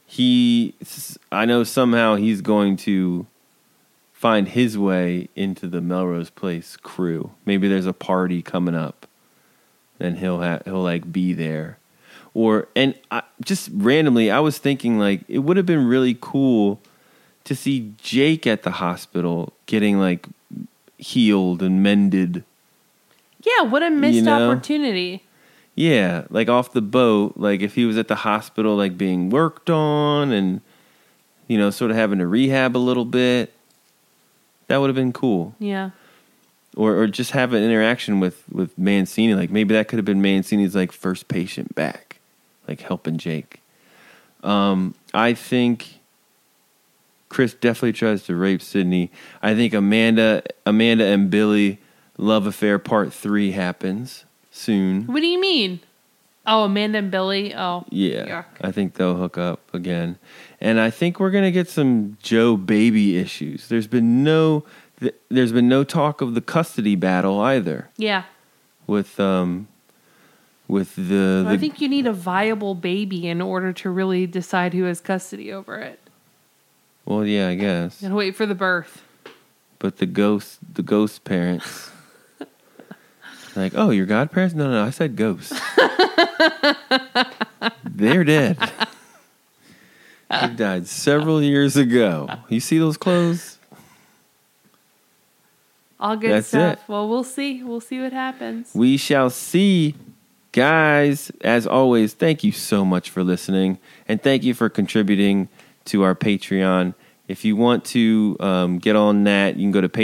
I know somehow he's going to find his way into the Melrose Place crew. Maybe there's a party coming up, and he'll like be there. Just randomly, I was thinking like it would have been really cool to see Jake at the hospital getting like healed and mended. Yeah, what a missed You know? opportunity. Yeah, like off the boat, like if he was at the hospital like being worked on and, you know, sort of having to rehab a little bit. That would have been cool. Yeah. Or just have an interaction with Mancini. Like maybe that could have been Mancini's like first patient back, like helping Jake. I think Chris definitely tries to rape Sydney. I think Amanda and Billy love affair part 3 happens soon. What do you mean? Oh, Amanda and Billy? Oh. Yeah, Yuck. I think they'll hook up again. And I think we're going to get some Joe baby issues. There's been no talk of the custody battle either Yeah. with the I think you need a viable baby in order to really decide who has custody over it. Well, yeah, I guess. And wait for the birth. But the ghost parents like, "Oh, your godparents? No, I said ghosts." They're dead. They died several years ago. You see those clothes? All good That's stuff. it. Well, we'll see. We'll see what happens. We shall see. Guys, as always, thank you so much for listening. And thank you for contributing to our Patreon. If you want to get on that, you can go to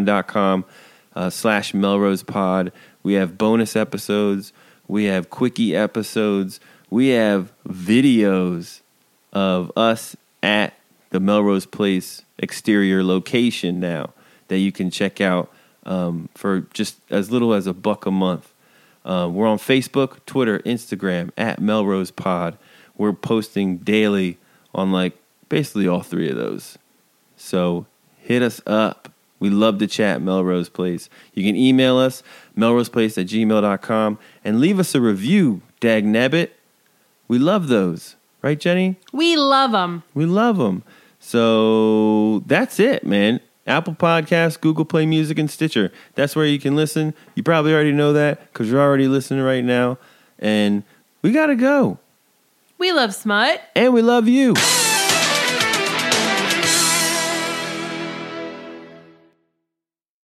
patreon.com/MelrosePod. We have bonus episodes. We have quickie episodes. We have videos of us at the Melrose Place exterior location now that you can check out for just as little as $1 a month. We're on Facebook, Twitter, Instagram at Melrose Pod. We're posting daily on like basically all 3 of those. So hit us up. We love to chat Melrose Place. You can email us, melroseplace@gmail.com, and leave us a review, dagnabbit. We love those. Right, Jenny? We love them. We love them. So that's it, man. Apple Podcasts, Google Play Music, and Stitcher. That's where you can listen. You probably already know that because you're already listening right now. And we got to go. We love smut. And we love you.